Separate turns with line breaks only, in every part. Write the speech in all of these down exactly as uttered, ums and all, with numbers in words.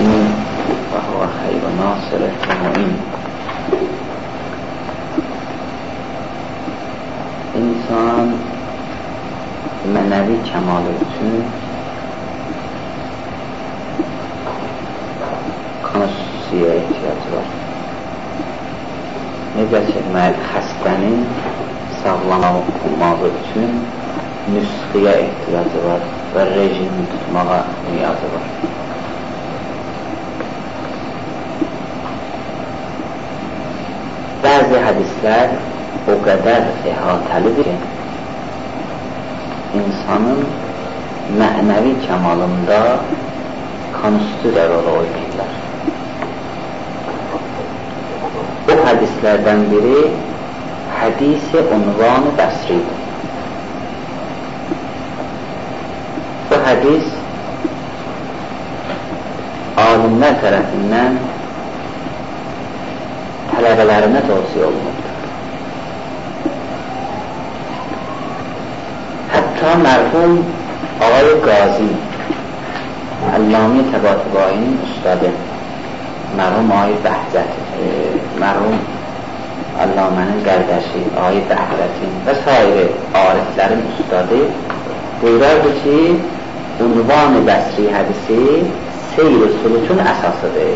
المستعين وهو خير ناصر ومعين. İnsan mənəvi kəmalı üçün konstitusiyaya ehtiyacı var. Necə ki, xəstənin sağlam olmağı üçün nüsxiyə ehtiyacı var və rejimi tutmağa niyazı var. Bəzi hədislər o qədər əhatəlidir ki, insanın mənəvi kəmalında konstitusiyaya rol oynayırlar. Bu hədislərdən biri hədisi unvanı bəsridir. Bu hədis alimlər tərəfindən tələbələrinə tövsiyə olunubdur. Hətta mərhum Ağay Qazi, Əlləmi Təbatibai'nin ustadı, mərhum Ağay Bəhcət, e, mərhum Əlləmənin qardaşı Ağay Bəhcətin və s. ariflərin ustadı buyurardı ki, unvan-ı bəsri hədisi seyr-i sulukun əsasıdır.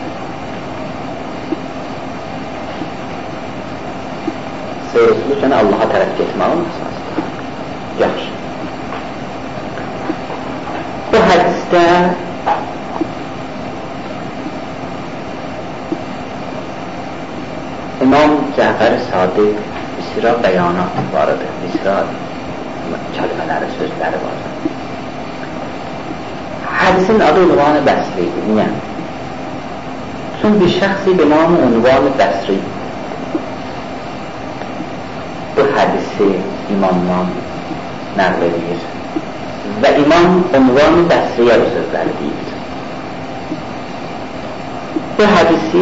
Seyr-i suluk yəni Allaha tərəf getməyin əsasıdır. Yaxşı. Bu hədisdə İmam Cəfər-i Sadiq bir sıra bəyanat varıdır, bir sıra kəlmələri, sözləri var. Hədisin adı unvanı bəsridir. Niyə? Çünki bir şəxsi binamı unvanı bəsri bu hədisi imamdan nəql edir və imam unvanı bəsriyə bu sözləri deyir. Bu hədisi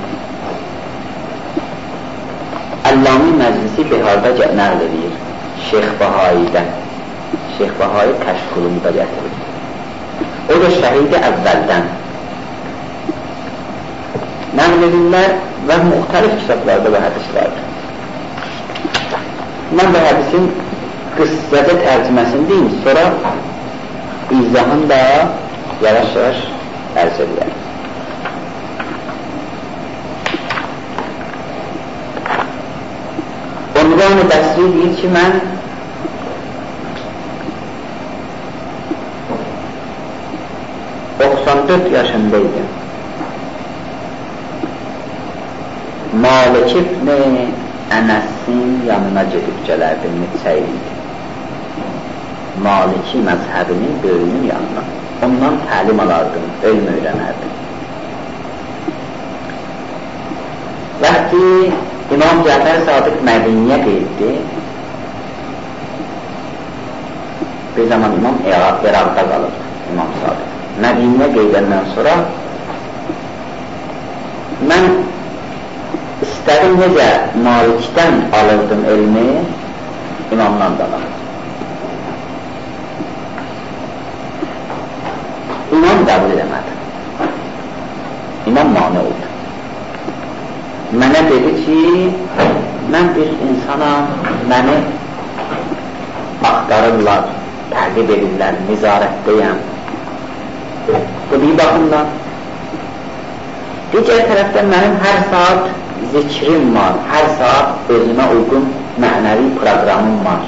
Əlləmi Məclisi Biharda nəql edir Şeyx Bahai'dən. Şeyx Bahai Kəşf-ı-Qulub'da gətirir. O da şəhid-i əvvəldən nəql edirlər və müxtəlif kitablarda bu hədis vardır. Mən bu hədisin qıssəcə tərcüməsini deyim, sonra izahını da yavaş-yavaş ərz edirlər. Unvan-ı Bəsri deyir ki, mən doxsan dörd yaşındaydım. Malik ibn Ənəsin yanına gedib gələrdim, mütsəyid. Maliki məzhəbinin böyüyünün yanına. Ondan təlim alardım, elm öyrənərdim. Vəqti İmam Cəfər Sadiq Mədiniyə qeyddi. Bir zaman İmam İraqda qalır, İmam Sadiq. Mədiniyə qeydəndən sonra mən istədim necə Malikdən alırdım elmi, İmamdan da alırdım. İmam qəbul edəmədi. İmam mani oldu. Mənə dedi ki, mən bir insanam, məni axtarırlar, təqib edirlər, nizarətdəyəm. Bu bir baxımdan. Digər tərəfdən mənim hər saat zikrim var, hər saat özümə uyğun mənəvi proqramım var.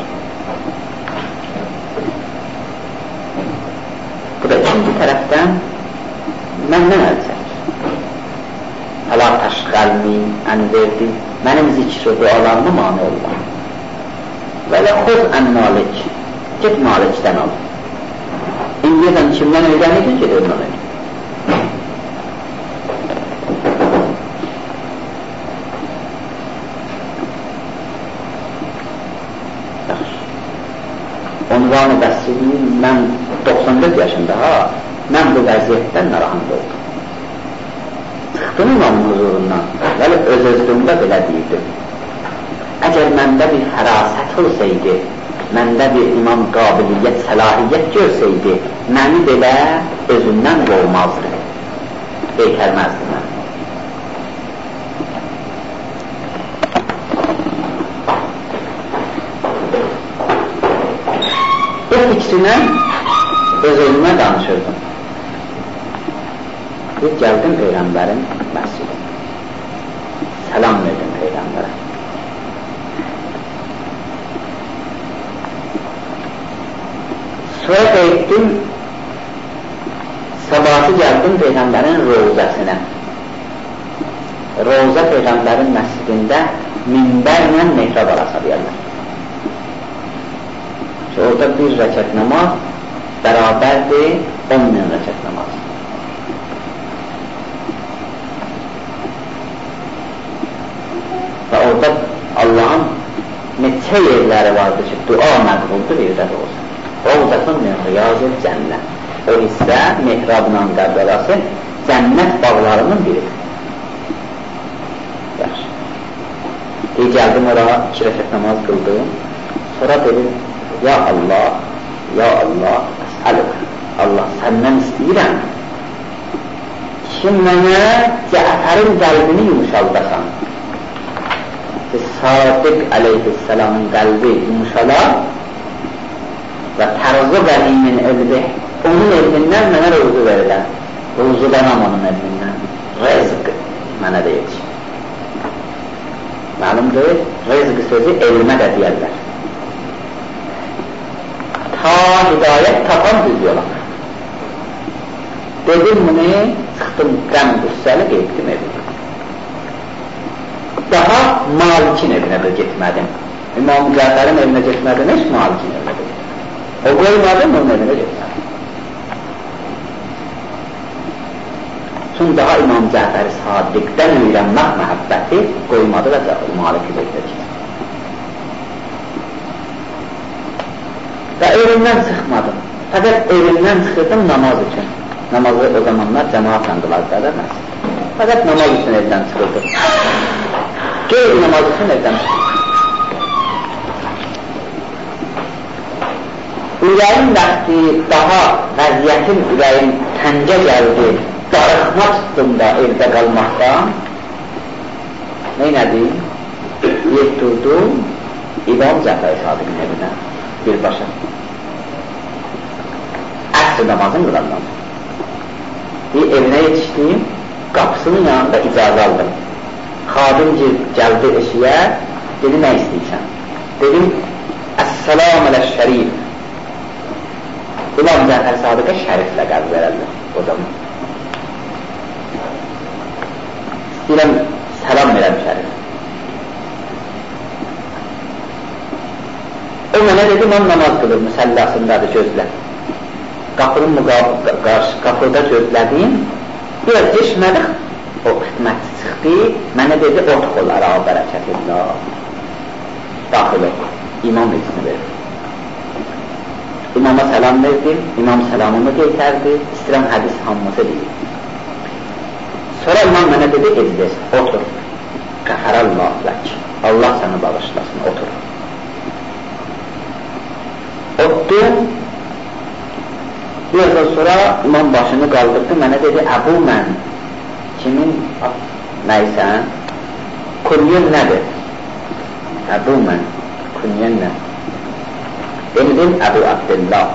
Bu da ikinci tərəfdən məndən əl çəkir. Hələ təşqəlmi, ənverdi, mənim zikr və dualarıma mani olmaq. Və elə xoz ən malik, get malikdən al. İndiyədən kimdən öyrənidin ki, ondan öyrən. Unvan-ı Bəsri deyil, mən doxsan dörd yaşında ha, mən bu vəziyyətdən narahat oldum. Çıxdım imamın huzurundan, və öz-özlüğümdə belə deyirdim. Əgər məndə bir fərasət olsaydı, məndə bir imam qabiliyyət, səlahiyyət görsəydi, məni belə özündən qolmazdı. qeytərməzdi mən. Bu fikrinə öz ölümə danışırdım. Bir gəldim Peyğəmbərin məscidinə. Səlam verdim Peyğəmbərə. Sonra qeytdim, sabahı gəldim Peyğəmbərin Rovzəsinə. Rovzə Peyğəmbərin məscidində minbərlə mehrab arası deyərlər. Orada bir rəkət namaz bərabərdir on min rəkət namaz. Və orada Allahın neçə yerləri vardır ki, dua məqbuldur, yerdə də olsun. Rovzətin miqyazı cənnət. O hissə mehrabla qəbərası cənnət bağlarının biridir. Yaxşı. Deyə gəldim oraya, iki rəkət namaz qıldım. Sonra dedim, ya Allah, ya Allah, əsəlük, Allah səndən istəyirəm ki, mənə Cəfərin qəlbini yumuşaldasan. Sadiq əleyhisselamın qəlbi yumuşalar və tərzu qəlimin evli, onun evlindən mənə ruzu verirlər. Ruzulanam onun evlindən. Rezq mənə deyək. Məlumdur, rezq sözü elmə də deyərlər. Ta hidayət tapan düz yola. Dedim bunu, çıxdım qəm qüssəli, qeytdim evimə. Daha Malikin evinə də getmədim. İmam Cəfərin evinə getmədim, heç Malikin evinə də getmədim. O qoymadım, onun evinə getmədim. Çünki daha İmam Cəfəri Sadiqdən öyrənmək məhəbbəti qoymadı və Malikin evinə getmədim. Və evimdən çıxmadım. Fəqət evimdən çıxırdım namaz üçün. Namazı o zamanlar cəmaatla qılardılar məsəl. Fəqət namaz üçün evdən çıxırdım. Qeyri namaz üçün evdən çıxırdım. Ürəyin vaxtı daha vəziyyətin ürəyin təncə gəldi, darıxma tutdum da evdə qalmaqdan. Neynədim? Yetdurdum İmam Cəfəri Sadiqin evinə birbaşa. Əsr namazın qılandan. Bir evinə yetişdim, qapısının yanında icazə aldım. Xadim gəldi eşiyə, dedi, nə istəyirsən? Dedim, Əs-salam əl-şərif. İmam Cəfəri Sadiqə şərif ləqəb verərlər o zaman. İstəyirəm, səlam verəm şərif. O mənə dedi, mən namaz qılır, müsəllasındadır, gözlə. Qapının qarşı, qapıda gözlədim, biraz geçmədik, o xidmətçi çıxdı, mənə dedi, otuq ol, əra, bərəkətillah. Daxil ol, imam izni verir. İmama səlam verdim, imam səlamımı qeytərdi, istirəm hədis hamısı deyil. Sonra imam mənə dedi, edildir, otur. Qəfərəllah lək, Allah səni bağışlasın, otur. Otdum, birazdan sonra imam başını qaldırdı, mənə dedi, Əbu mən, kimin nəysən, kunyen nədir? Əbu mən, kunyen nə? Dedim, Əbu Abdillah.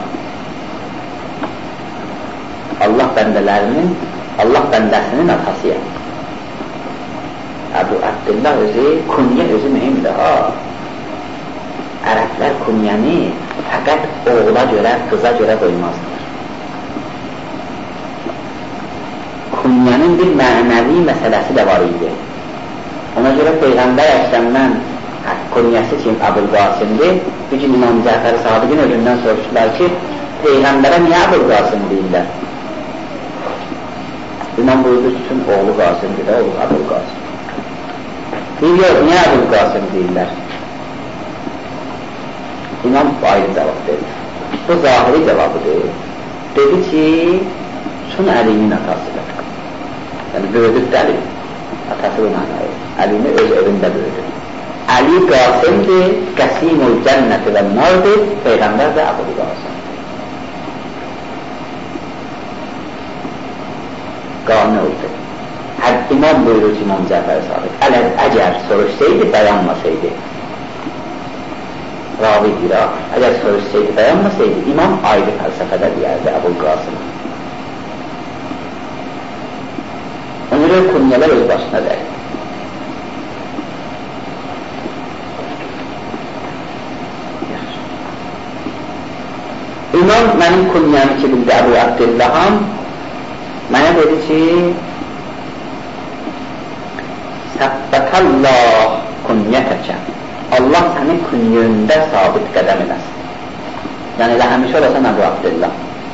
Allah bəndələrinin, Allah bəndəsinin atasıyəm. Əbu Abdillah özü, kunye özü mühimdir, ha. Ərəblər kunyəni fəqət oğula görə, qıza görə qoymazlar. Kunyənin bir mənəvi məsələsi də var idi. Ona görə Peyğəmbər Əkrəmdən kunyəsi kim Əbul-Qasimdir, bir gün İmam Cəfəri Sadiqin ölümdən soruşdular ki, Peyğəmbərə niyə Əbul-Qasim deyirlər? İmam buyurdu ki, tüm oğlu Qasimdir də, oğlu Əbul-Qasim. Deyir, yox, niyə Əbul-Qasim deyirlər? İmam ayrı cavab verir. Bu zahiri cavabıdır. Dedi ki, şun Əlinin atasıdır. Yəni, böyüdüb dəli. Atası bu mənayı. Əlini öz evində böyüdür. Əli Qasimdir, Qəsimul cənnəti və nardır, Peyğəmbər də Əbul-Qasim. qane oldu. Hər imam buyurur ki, İmam Cəfər Sadiq, əgər, əgər soruşsaydı, dayanmasaydı, ravi deyir, əgər soruşsaydı, dayanmasaydı, imam ayrı fəlsəfədə deyərdi Əbul Qasım. Ona görə kunyalar öz başına dəyir. İmam mənim kunyamı ki, bildi Əbu Abdillaham, mənə dedi ki, Səbbətallah kunyətəkə, Allah sənin künyündə sabit qədəm eləsin. Yəni, elə həmişə olasan Əbu Abdillah.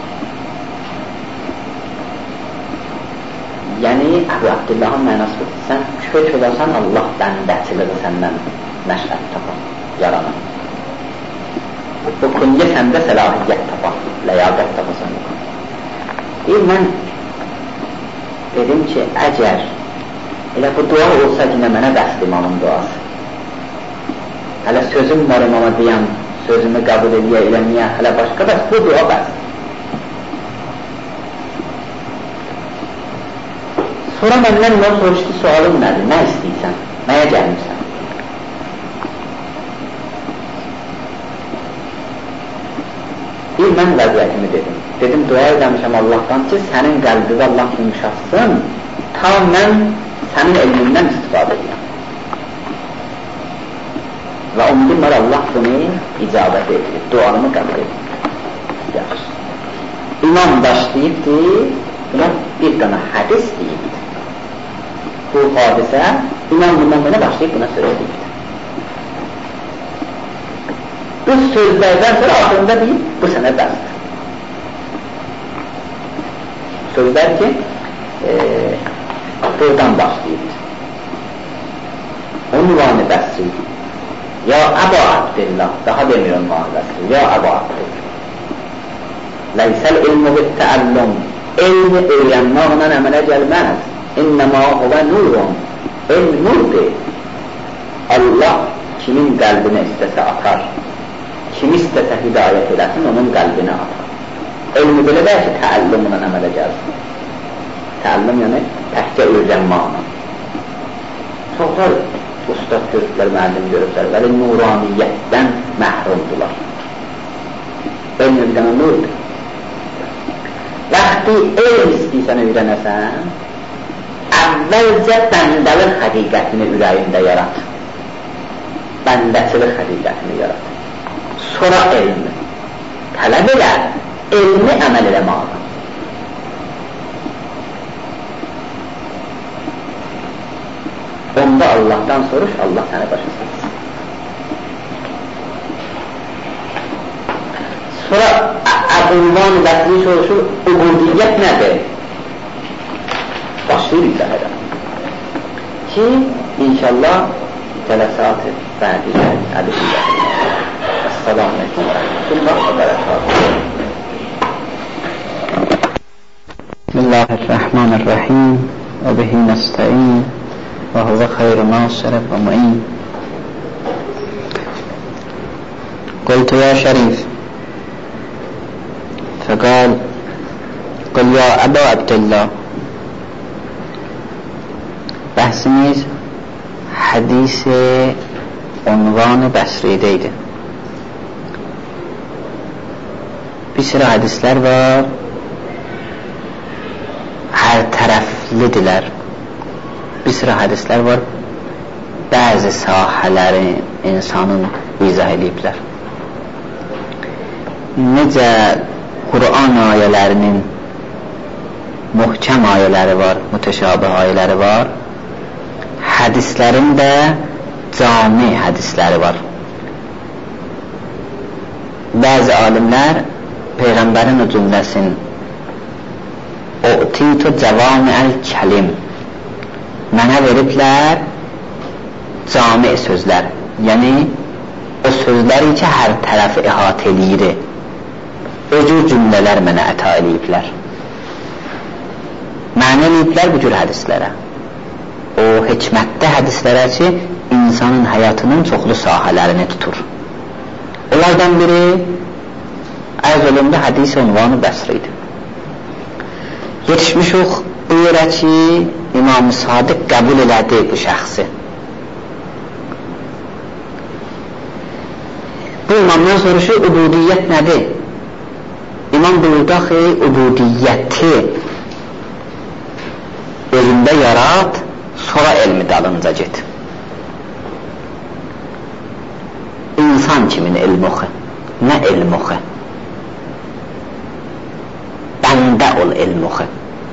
Yəni, Əbu Abdillahın mənası budur. Sən kök olasan, Allah bəndəçiliği səndən nəşət tapar, yaranar. Bu künyə səndə səlahiyyət tapar, ləyaqət tapasan. Deyir, mən dedim ki, əgər elə bu dua olsa ki, mənə bəst imamın duası. Hələ sözüm var imama deyəm, sözümü qəbul ediyə, eləməyə, hələ başqa bəst, bu dua bəst. Sonra məndən imam soruşdu, sualım nədir, nə istəyirsən, nəyə gəlmişsən? Deyir, mən vəziyyətimi dedim. Dedim, dua edəmişəm Allahdan ki, sənin qəlbində Allah yumuşatsın, ta mən sənin elmindən istifadə edirəm. Və umudum var, Allah bunu icabət edir, duanımı qəbul edir. Yaxşı. İmam başlayıbdı, buna bir dana hədis deyibdi. Bu hadisə, İmam bundan belə başlayıb buna söz deyibdi. Bu sözlərdən sonra axırında deyib, bu sənə bəsdir. Sözlər ki, e, buradan başlayıb. Unvanı bəsdir. Ya Əbu Abdillah, daha demir unvanı bəsdir. Ya Əbu Abdillah. Leysəl ilmu bit təəllüm. Elmi öyrənməklə əmələ gəlməz. İnnəmə huvə nurun. Elm nurdur. Allah kimin qəlbinə istəsə atar. Kim istəsə hidayət eləsin, onun qəlbinə atar. Elmi belə deyək ki, təəllümlə əmələ gəlsin. Təəllüm yəni təhkə öyrənməklə. Çoxlar ustad görüblər, müəllim görüblər, vəli nuraniyyətdən məhrumdular. Elmi bir dənə nurdur. Vaxtı elm istəyirsən öyrənəsən, əvvəlcə bəndəlik həqiqətini ürəyində yarat. Bəndəçilik həqiqətini yarat. Sonra elmi. Tələb elə, elmi əməl eləmək. Onda Allah'tan soruş, Allah sənə başa salsın. Sonra Əbulman vəsli soruşur, ubudiyyət nədir? Başlayır izah edən. Ki, inşallah, cələsat-ı bədiyə, əbidiyyə. Esselamu aleykum və rəhmətullah və bərəkatuhu. Bismillahirrahmanirrahim və bihi nəstəin və huvə xeyr nasir və mu'in. Qultu ya şərif فقال قل يا أبا عبد الله. Bəhsimiz hədis-i unvanı Bəsridə idi. Bir sıra hədislər var, hər tərəflidirlər. Bir sıra hədislər var, bəzi sahələri insanın izah ediblər. Necə Qur'an ayələrinin muhkəm ayələri var, mütəşabih ayələri var, hədislərin də cami hədisləri var. Bəzi alimlər Peyğəmbərin o cümləsin "U'titu cavami'al kəlim" mənə veriblər cami sözlər, yəni o sözləri ki, hər tərəfi əhatə eləyir. O cür cümlələr mənə əta eləyiblər. Mənə eləyiblər bu cür hədislərə. O hikmətdə hədislərə ki, insanın həyatının çoxlu sahələrini tutur. Onlardan biri ərz olundu hədis-i unvanı Bəsridir. Yetişmişik bu buyur ki, İmam-ı Sadiq qəbul elədi bu şəxsi. Bu imamdan soruşur, ubudiyyət nədir? İmam buyurdu ki, ubudiyyəti özündə yarat, sonra elmi dalınca get. İnsan kimin elmi oxu? Nə elmi oxu? Bəndə ol elmi oxu.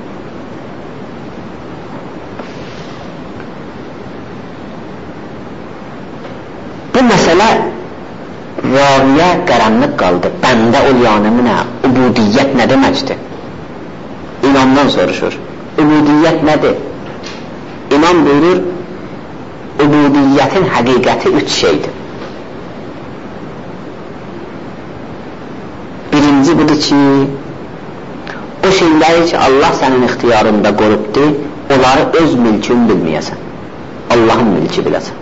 Bu məsələ raviyə qaranlıq qaldı. Bəndə ol yanımı nə? Ubudiyyət nə deməkdir? İmamdan soruşur. Ubudiyyət nədir? İmam buyurur, ubudiyyətin həqiqəti üç şeydir. Birinci budur ki, o şeyləri ki Allah sənin ixtiyarında qorubdur, onları öz mülkün bilməyəsən. Allahın mülkü biləsən.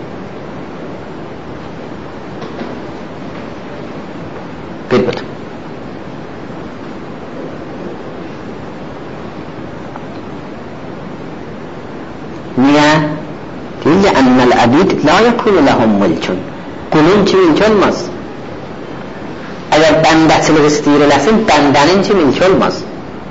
Bir budur. Niyə? Deyil ki, ənnəl əbid la yəkunu ləhum mülkün. Qulun ki mülk olmaz. Əgər bəndəçilik istəyir eləsin, bəndənin ki mülk olmaz.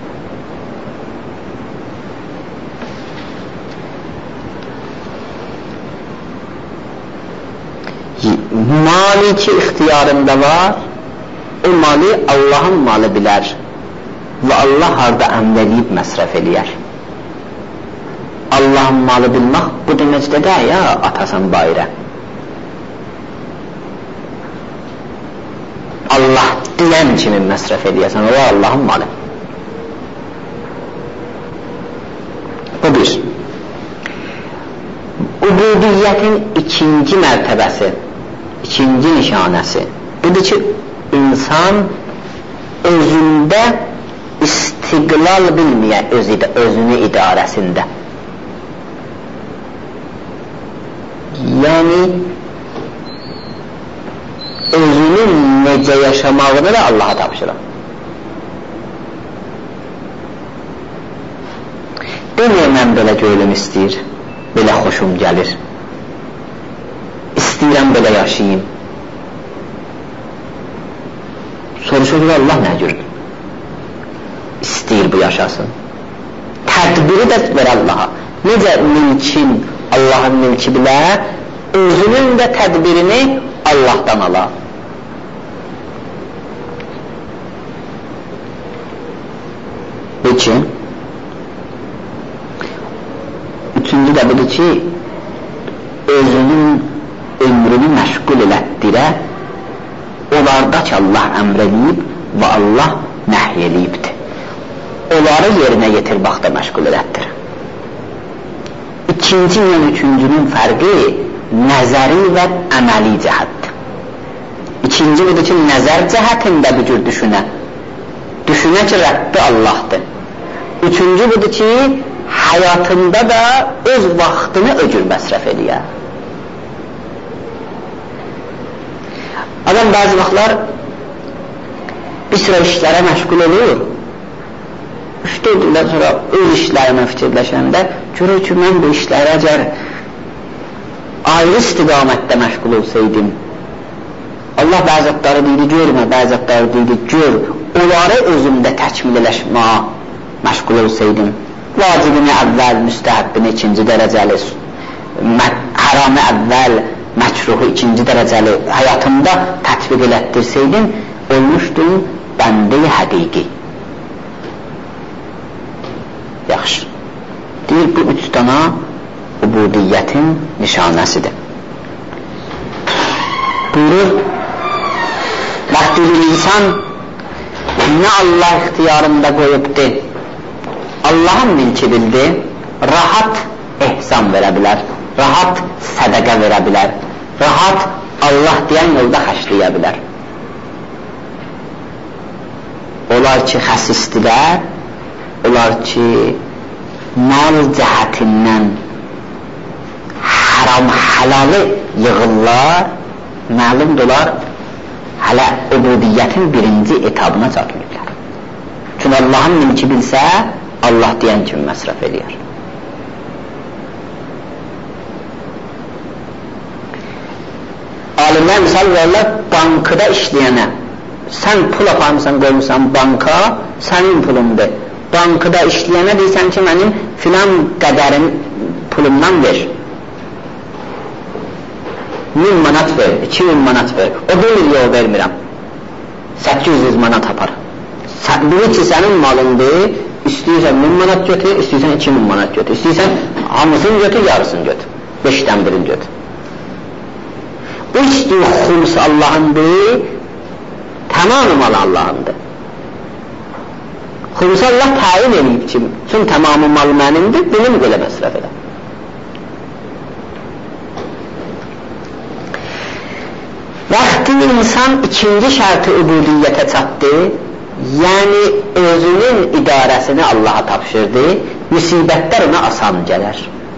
Mali ki ixtiyarında var, o mali Allahın malı bilər və Allah harada əmr edib məsrəf eləyər. Allahın malı bilmək bu deməkdə də ya atasan bayra. Allah deyən kimi məsrəf eləyəsən, o Allahın malı. Bu bir. Ubudiyyətin ikinci mərtəbəsi, ikinci nişanəsi budur ki, insan özündə istiqlal bilməyə öz, özünü idarəsində. Yəni özünün necə yaşamağını da Allaha tapşırır. Deməyə mən belə gönlüm istəyir, belə xoşum gəlir, istəyirəm belə yaşayayım. Soruşur ki, Allah nə gördür? İstəyir bu yaşasın. Tədbiri də ver Allaha. Necə mülkin, Allahın mülki bilər, özünün də tədbirini Allahdan alar. Bu ki, üçüncü də budur ki, özünün ömrünü məşğul elətdirə, onlarda ki Allah əmr edib və Allah nəhy eləyibdir. Onları yerinə yetirməkdə məşğul elətdir. İkinci ilə üçüncünün fərqi nəzəri və əməli cəhətdir. İkinci budur ki, nəzər cəhətində bu cür düşünə. Düşünə ki, Rəbbi Allahdır. Üçüncü budur ki, həyatında da öz vaxtını o cür məsrəf eləyər. Adam bəzi vaxtlar bir sıra işlərə məşğul olur. Üç-dörd ildən sonra öz işlərimə fikirləşəndə görür ki, mən bu işlərə əgər ayrı istiqamətdə məşğul olsaydım, Allah bəzətləri deyir, görmə, bəzətləri deyir, gör, onları özümdə təkmil eləşməyə məşğul olsaydım, vacibini əvvəl, müstəhəbbini ikinci dərəcəli, haramı əvvəl, məkruhu ikinci dərəcəli həyatımda tətbiq elətdirsəydim, olmuşdum bəndə-i həqiqi. Yaxşı. Deyir, bu üç dana ubudiyyətin nişanəsidir. Buyurur, vaxtı bir insan nə Allah ixtiyarında qoyubdur, Allahın milki bildi, rahat ehsan verə bilər, rahat sədəqə verə bilər, rahat Allah deyən yolda xərcləyə bilər. Onlar ki, xəsisdilər, onlar ki, mal cəhətindən haram halalı yığırlar, məlumdular, hələ ubudiyyətin birinci etabına çatmırlar. Çünki Allahın milki bilsə, Allah deyən kimi məsrəf eləyər. Alimlər misal verirlər, bankada işləyənə, sən pul aparmışsan, qoymuşsan banka, sənin pulundur. Bankada işləyənə deyirsən ki, mənim filan qədərin pulumdan ver. min manat ver, iki min manat ver. O deyir, yox, vermirəm. səkkiz yüz manat apar. Bilir ki, sənin malındır, istəyirsən min manat götür, istəyirsən iki min manat götür, istəyirsən hamısını götür, yarısını götür, beşdən birini götür. Bu istəyir xums Allahındır, tamamı mal Allahındır. Xumsa Allah təyin edib ki, üçün tamamı mal mənimdir, bunu belə məsrəf edər. Vaxtı insan ikinci şərti übudiyyətə çatdı, yəni özünün idarəsini Allaha tapşırdı, müsibətlər ona asan gələr.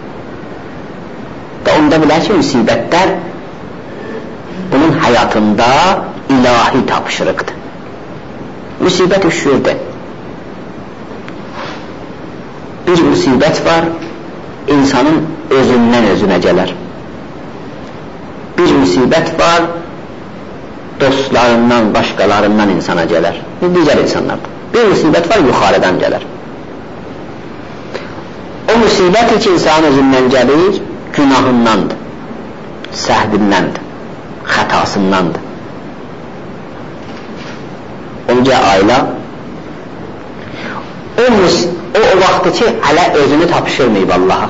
Və onda bilər ki, müsibətlər bunun həyatında ilahi tapşırıqdır. Müsibət üşürdür. Bir müsibət var, insanın özündən özünə gələr. Bir müsibət var, dostlarından, başqalarından insana gələr. Digər insanlardır. Bir müsibət var, yuxarıdan gələr. O müsibət ki, insanın özündən gəlir, günahındandır, səhvindəndir, xətasındandır. Onca ailə o, o, o vaxtı ki, hələ özünü tapşırmayıb Allaha.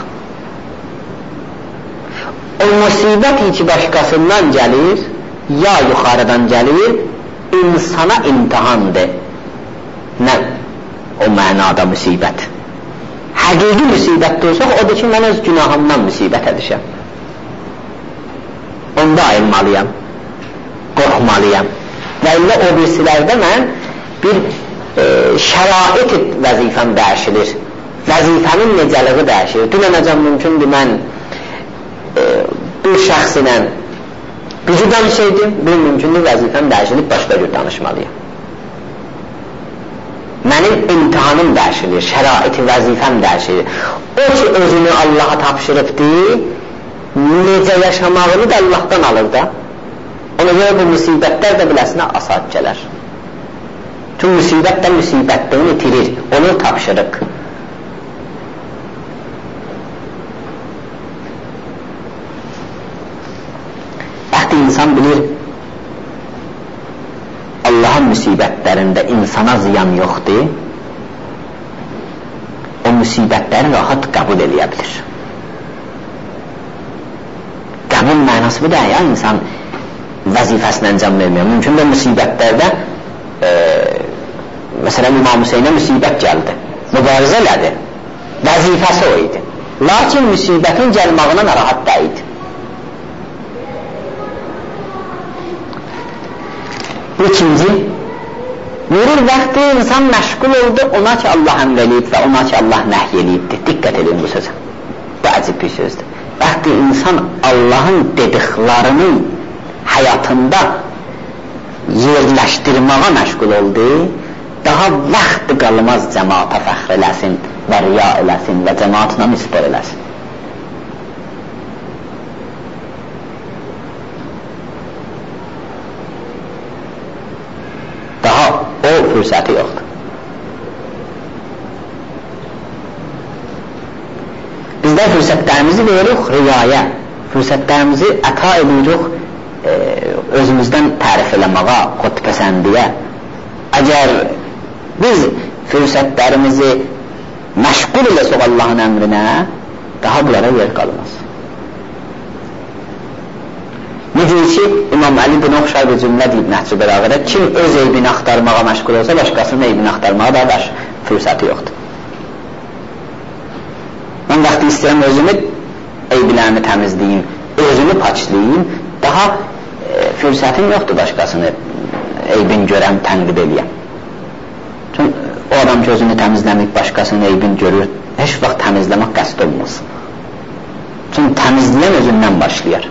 O müsibət ki, başqasından gəlir, ya yuxarıdan gəlir, insana imtihandır. Nə? O mənada müsibət. Həqiqi müsibət olsa, odur ki, mən öz günahımdan müsibət edişəm. Onda ayılmalıyam, qorxmalıyam. Və ilə o birisilərdə mən bir e, şərait vəzifəm dəyişilir. Vəzifənin necəliği dəyişilir. Dünənəcəm mümkündür, mən e, bir şəxs ilə gücü danışaydım, bir mümkündür vəzifəm dəyişilib, başqa cür danışmalıyam. Mənim imtihanım dəyişilir, şəraiti vəzifəm dəyişilir. O ki, özünü Allaha tapşırıbdır, necə yaşamağını da Allahdan alır da. Ona görə bu müsibətlər də biləsinə asad gələr. Çünki müsibət də müsibətdən itirir, onu tapşırıq. Bəxti insan bilir, Allahın müsibətlərində insana ziyan yoxdur, o müsibətləri rahat qəbul eləyə bilir. Qəbul mənası bu da, ya insan vəzifəsini əncam vermiyor. Mümkün də müsibətlərdə e, məsələn İmam Hüseynə müsibət gəldi, mübarizə elədi, vəzifəsi o idi. Lakin müsibətin gəlmağına narahat deyildi. İkinci, verir vaxtı insan məşğul oldu ona ki Allah əmr eləyib və ona ki Allah nəhy eləyibdir. Diqqət edin bu sözə. Bu əcib bir sözdür. Vaxtı insan Allahın dediklərini həyatında yerləşdirməyə məşğul oldu, daha vaxt qalmaz cəmaata fəxr eləsin və riya eləsin və cəmaatına nisbət eləsin. Daha o fürsəti yoxdur. Bizdə fürsətlərimizi veririk riyaya, fürsətlərimizi əta edirik e, özümüzdən tərif eləməyə, xodpəsəndiyə. Əgər biz fürsətlərimizi məşğul eləsək Allahın əmrinə, daha bunlara yer qalmaz. Necə ki, İmam Əli buna oxşar bir cümlə deyib Nəhcü Bəlağədə, kim öz eybini axtarmağa məşğul olsa, başqasının eybini axtarmağa da baş fürsəti yoxdur. Mən vaxtı istəyirəm özümü eybilərimi təmizləyim, özümü paçlayayım, daha e, fürsətim yoxdur başqasını eybin görəm, tənqid eləyəm. Çünki o adam ki özünü təmizləməyib, başqasının eybini görür, heç vaxt təmizləmək qəsd olmaz. Çünki təmizləyən özündən başlayar.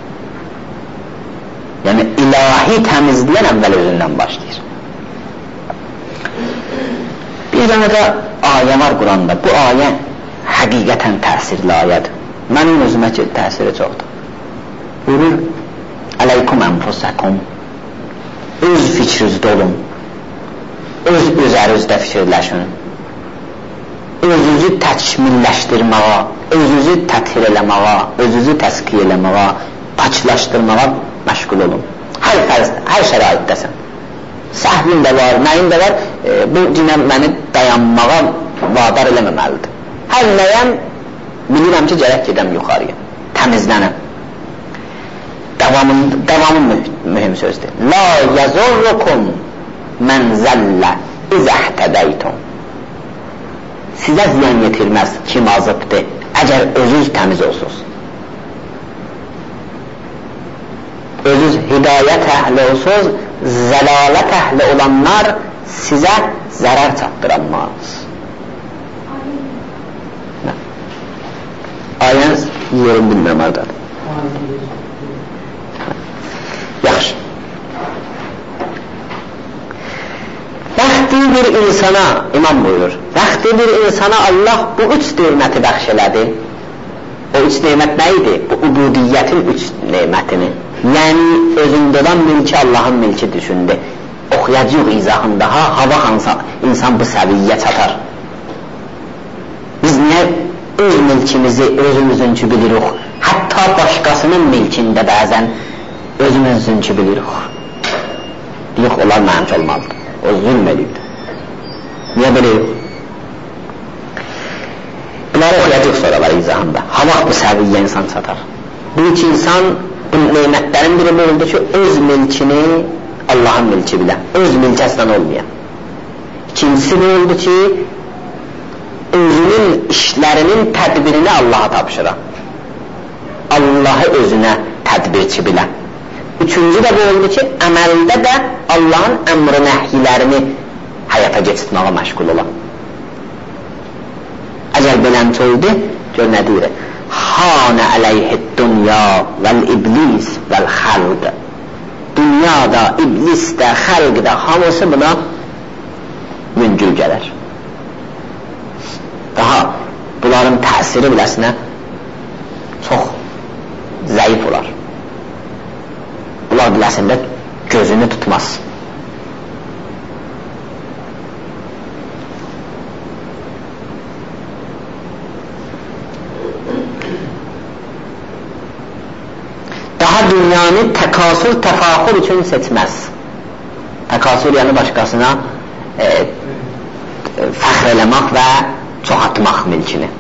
Yəni ilahi təmizləyən əvvəl özündən başlayır. Bir dənə də ayə var Quranda. Bu ayə həqiqətən təsirli ayədir. Mənim özümə ki, təsiri çoxdur. Buyurur, əleykum ənfusəkum, öz fikrinizdə olun, öz üzərinizdə fikirləşin, özünüzü təkmilləşdirməyə, özünüzü təthir eləməyə, özünüzü təskiyə eləməyə, paçlaşdırmağa məşğul olun. Hər, hər şəraitdəsən. Səhvin də var, nəyin də var, e, bu dinə məni dayanmağa vadar eləməməlidir. Hər nəyəm, bilirəm ki, gərək gedəm yuxarıya, təmizlənəm. Davamın, davamın müh mühüm sözdür. La yazurrukum mən zəllə izəhtədəytum. Sizə ziyan yetirməz kim azıbdır, əgər özünüz təmiz olsunuz. Özünüz hidayət əhli olsunuz, zəlalət əhli olanlar sizə zərər çatdıranmaz. Ayəniz yerim bilmirəm ardadır. Yaxşı. Bəxti bir insana, imam buyurur, bəxti bir insana Allah bu üç neməti bəxş elədi. O üç nemət nə idi? Bu ubudiyyətin üç nemətini. Yəni özündə olan milki Allahın milki düşündü. Oxuyacaq izahında ha, hava hansa insan bu səviyyə çatar. Biz niyə öz milkimizi özümüzünkü bilirik? Hətta başqasının milkində bəzən özümüzünkü bilirik. Yox, onlar mənimki olmalıdır. O zulm edirdi. Niyə belə yox? Bunları oxuyacaq sonra var izahında. Hava bu səviyyə insan çatar. Bu iki insan bu nemətlərin biri bu oldu ki, öz milkini Allahın milki bilə, öz milki əslən olmayan. İkincisi bu oldu ki, özünün işlərinin tədbirini Allaha tapşıran, Allahı özünə tədbirçi bilə. Üçüncü də bu oldu ki, əməldə də Allahın əmr-i nəhyilərini həyata geçirtməyə məşğul olan. Əgər belənç oldu, gör nə deyir? Xanə əleyhid dünya vəl-iblis vəl-xəlq. Dünyada, iblisdə, xəlqdə hamısı buna müngül gələr. Daha bunların təsiri biləsinə çox zəif olar. Bunlar biləsində gözünü tutmaz. Dünyanı təkasür, təfaxur üçün seçməz. Təkasür yəni başqasına e, fəxr eləmək və çoxatmaq milkini.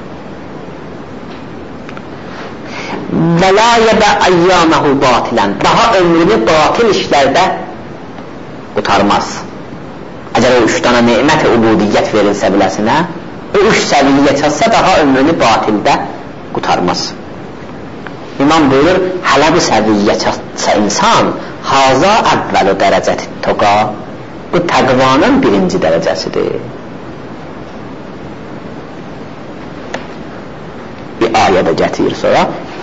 Və la yəbə əyyəməhu batilən. Daha ömrünü batil işlərdə qutarmaz. Əgər o üç dana nemət-i ubudiyyət verilsə biləsinə, o üç səviyyə çatsa daha ömrünü batildə qutarmaz. İmam buyurur, hələ bu səviyyə çatsa insan, haza əvvəlu dərəcəti toqa, bu təqvanın birinci dərəcəsidir. Bir ayə də gətirir sonra.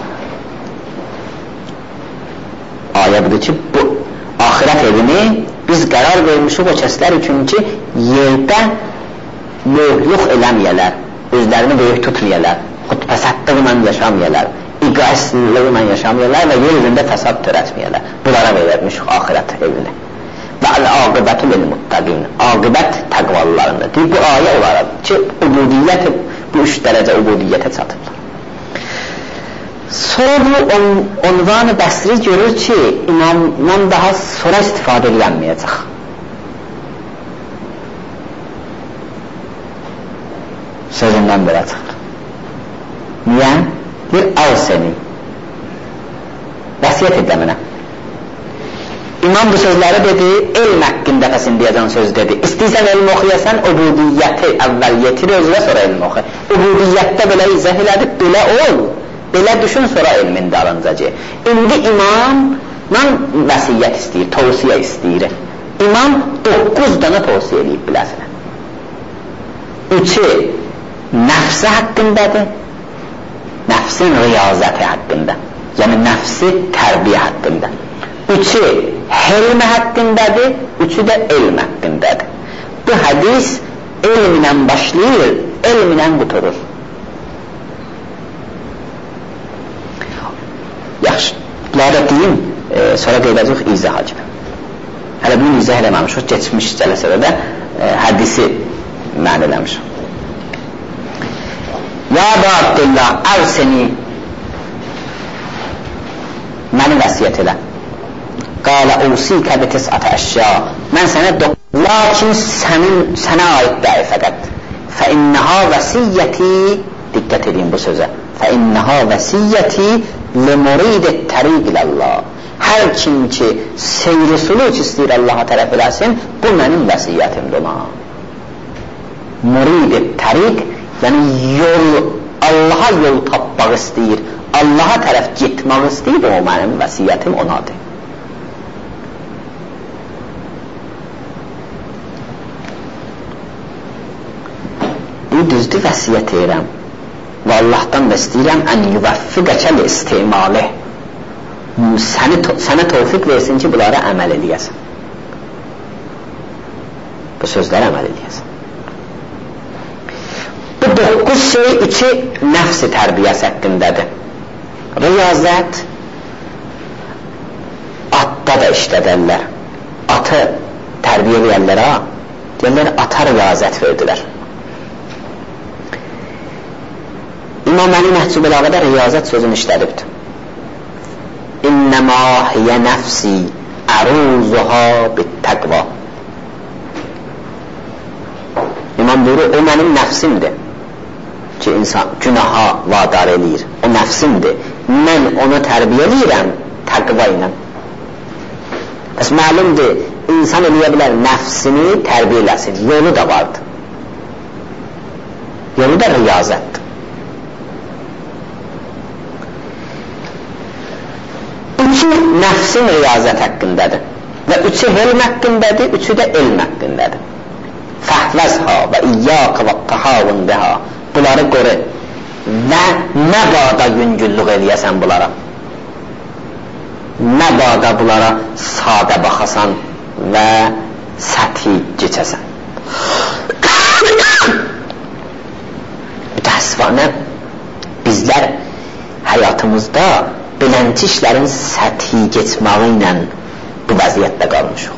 Ayə budur ki, bu axirət evini biz qərar vermişik o kəslər üçün ki, yerdə böyüklük eləməyələr, özlərini böyük tutmayələr, xudpəsətliğlə yaşamayələr, iqaisliğlə yaşamayələr və yer üzündə fəsad törətməyələr. Bunlara verilmiş axirət evini. Və əl-aqibətü lil-muttaqin, aqibət təqvalılarındır. Deyir, bu ayə olaraq ki, ubudiyyət, bu üç dərəcə ubudiyyətə çatıblar. Sonra bu on, onvanı Bəsri görür ki, imamdan daha sonra istifadə edilməyəcək. Sözündən belə çıxır. Niyə? Bir al seni vəsiyyət edə mənə. İmam bu sözləri dedi, elm haqqın dəfəsində deyəcən söz dedi. İstəyirsən elm oxuyasan, ubudiyyəti əvvəl yetir özünə, sonra elm oxu. Ubudiyyətdə belə izah elədik, belə ol, belə düşün, sonra elmin dalınacaq. İndi imamdan vəsiyyət istəyir, tavsiyə istəyir. İmam doqquz dana tavsiyə edib biləsinə. Üçü nəfsi haqqındadır, nəfsin riyazəti haqqında, yəni nəfsi tərbiyə haqqında. Üçü helm haqqındadır, üçü də elm haqqındadır. Bu hədis elmlə başlayır, elmlə quturur. Yaxşı, bunları deyim, e, sonra qeydəcək izaha kimi. Hələ bunu izah eləməmişik, geçmiş cələsədə də e, hədisi mən eləmişim. Ya da Abdullah, əv seni məni vəsiyyət elə. Qalə usikə bi tis'at əşya. Mən sənə dokuz, lakin sənin, sənə aid deyil fəqət. Fə innəhə vəsiyyəti, diqqət edin bu sözə. Fə innəhə vəsiyyəti li muridət təriq iləllah. Hər kim ki seyri suluk istəyir Allaha tərəf eləsin, bu mənim vəsiyyətimdir ona. Muridət təriq, yəni yol, Allaha yol tapmaq istəyir, Allaha tərəf getmək istəyir, o mənim vəsiyyətim onadır. Bu düzdür, vəsiyyət edirəm və Allahdan da istəyirəm ən yüvəffiqəkəl istimali, sənə tövfiq versin ki, bunlara əməl edəyəsən, bu sözlərə əməl edəyəsən. Bu dokuz şey üçü nəfsi tərbiyəsi haqqındadır. Riyazət atda da işlədərlər. Atı tərbiyə edərlərə deyərlər, ata riyazət verdilər. İmam Əli Nəhcü Bəlağədə riyazət sözünü işlədibdir. İnnəmə hiyə nəfsi əruzuha bittəqva. İmam buyurur, o mənim nəfsimdir ki, insan günaha vadar eləyir. O nəfsimdir. Mən onu tərbiyə edirəm təqva ilə. Bəs məlumdur, insan eləyə bilər nəfsini tərbiyə eləsin. Yolu da vardır. Yolu da riyazətdir. Üçü nəfsin riyazət haqqındadır və üçü helm haqqındadır, üçü də elm haqqındadır. Fəhvəzha və iyyaka və qəhavun biha. Bunları qoru və nə bada yüngüllük eləyəsən bunlara, nə bada bunlara sadə baxasan və səthi geçəsən. Mütəəssifanə bizlər həyatımızda bilənci işlərin səthi geçməyi ilə bu vəziyyətdə qalmışıq.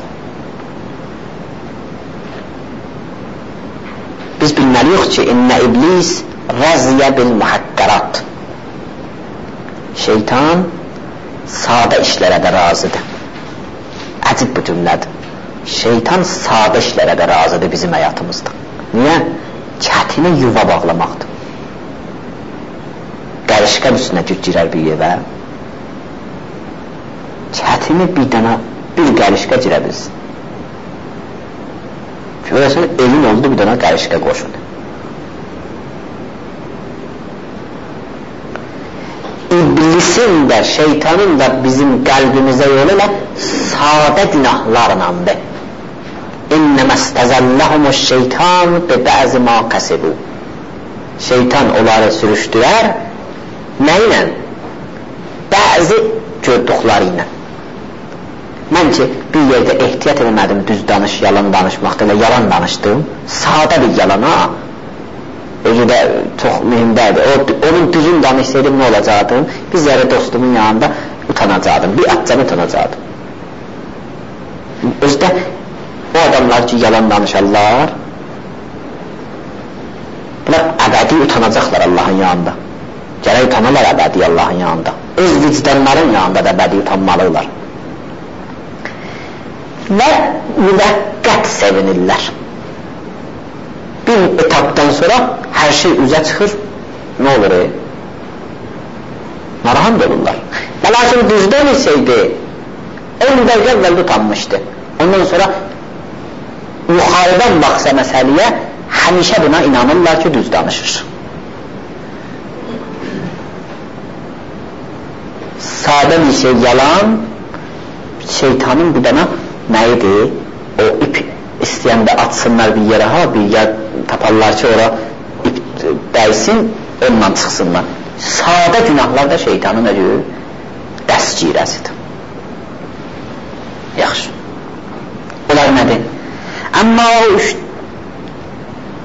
Biz bilməliyik ki, innə iblis rəziyə bil muhaqqarat. Şeytan sadə işlərə də razıdır. Əcib bu cümlədir. Şeytan sadə işlərə də razıdır bizim həyatımızda. Niyə? Çətini yuva bağlamaqdır. Qərişqə üstünə girər bir yerə. Çətini bir dənə, bir qərişqə girə bilsin. Görəsən, elin oldu bir dənə qərişqə qoşun. İblisin də, şeytanın da bizim qəlbimizə yolu ilə sadə günahlarınandır. İnnəməstəzəlləhumuş şeytan bi bəzi ma kəsibu. Şeytan onları sürüşdürər. Nə ilə? Bəzi gördükləri ilə. Mən ki, bir yerdə ehtiyat eləmədim, düz danış, yalan danışmaqda və yalan danışdım, sadə bir yalana, özü də çox mühümdədir. Onun düzün danışsaydım nə olacaqdım? Biz yərə dostumun yanında utanacaqdım, bir atcan utanacaqdım. Özdə o adamlar ki, yalan danışarlar, bunlar əbədi utanacaqlar Allahın yanında. Gərək utanırlar əbədi Allahın yanında. Öz vicdanların yanında da əbədi utanmalıdırlar. Və müvəqqət sevinirlər. Bir etapdan sonra hər şey üzə çıxır, nə olur? E? Narahat olurlar. Və lakin düzdən isəydi, on dəqiqə əvvəl utanmışdı. Ondan sonra yuxarıdan baxsa məsələyə, həmişə buna inanırlar ki, düz danışır. Sadə bir şey yalan, şeytanın bir dənə nəyidir? O ip istəyəndə atsınlar bir yerə, ha, bir yer taparlar ki, ora ip dəysin, onunla çıxsınlar. Sadə günahlar da şeytanın ödüyü dəstgirəsidir. Yaxşı. Onlar nədir? Amma o üç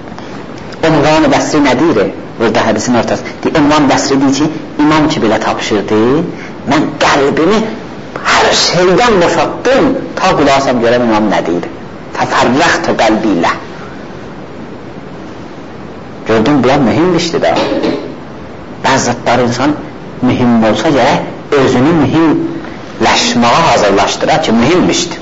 Ünvan Bəsri nə deyir? Burada hədisin ortası. Ünvan Bəsri deyir ki, imam ki belə tapışırdı, mən qəlbimi hər şeydən boşaltdım, ta qulaqsam görəm imam nə deyir? Fəfərrəxtü qəlbi ilə. Gördüm, bunlar mühimmişdir da. Bəzi zatlar insan mühim olsa gərək özünü mühimləşməyə hazırlaşdırar ki, mühimmişdir.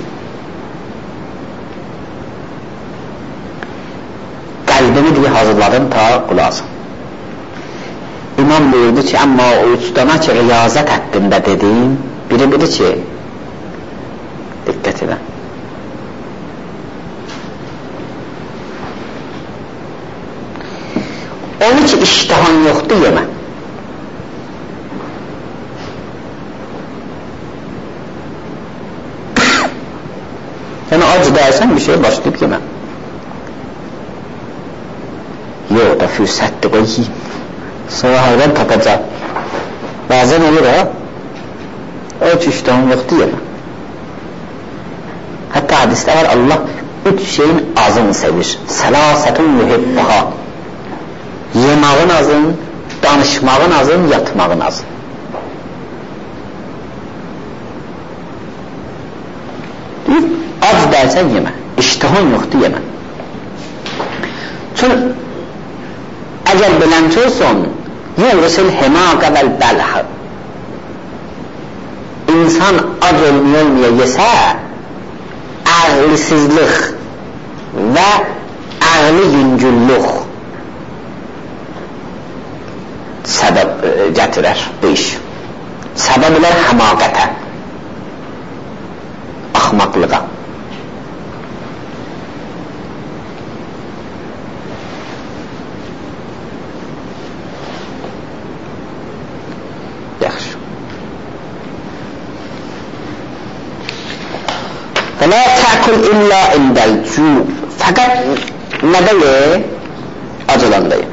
Qəlbimi deyə hazırladım ta qulaqsam. İmam buyurdu ki, amma o ustana ki, riyazət haqqında dedim, biri budur ki, diqqət edin. Onun ki, iştihan yoxdur, yemə. Yəni, acı dəyərsən bir şey başlayıb yemə. Yox da fürsətdir, qoy yiyim. Sonra hayvan tapacaq. Bəzən olur ha, o ki, iştihan yoxdur, yemə. Hətta hadisdə var, Allah üç şeyin azını sevir. Səlasətun yuhibbaha. Yemağın azın, danışmağın azın, yatmağın azın. Az dərsən yemə, iştihan yoxdur yemə. Çünki əgər belənç olsun, yursil hemaqə vəl bəlhə. İnsan ac olmaya olmaya yesə, əqlisizlik və əqli yüngüllük səbəb gətirər bu iş. Səbəb ilə həmaqətə, axmaqlığa. Yaxşı. Və la təqul illə indəlcü. Fəqət nədə ye? Acılandayım.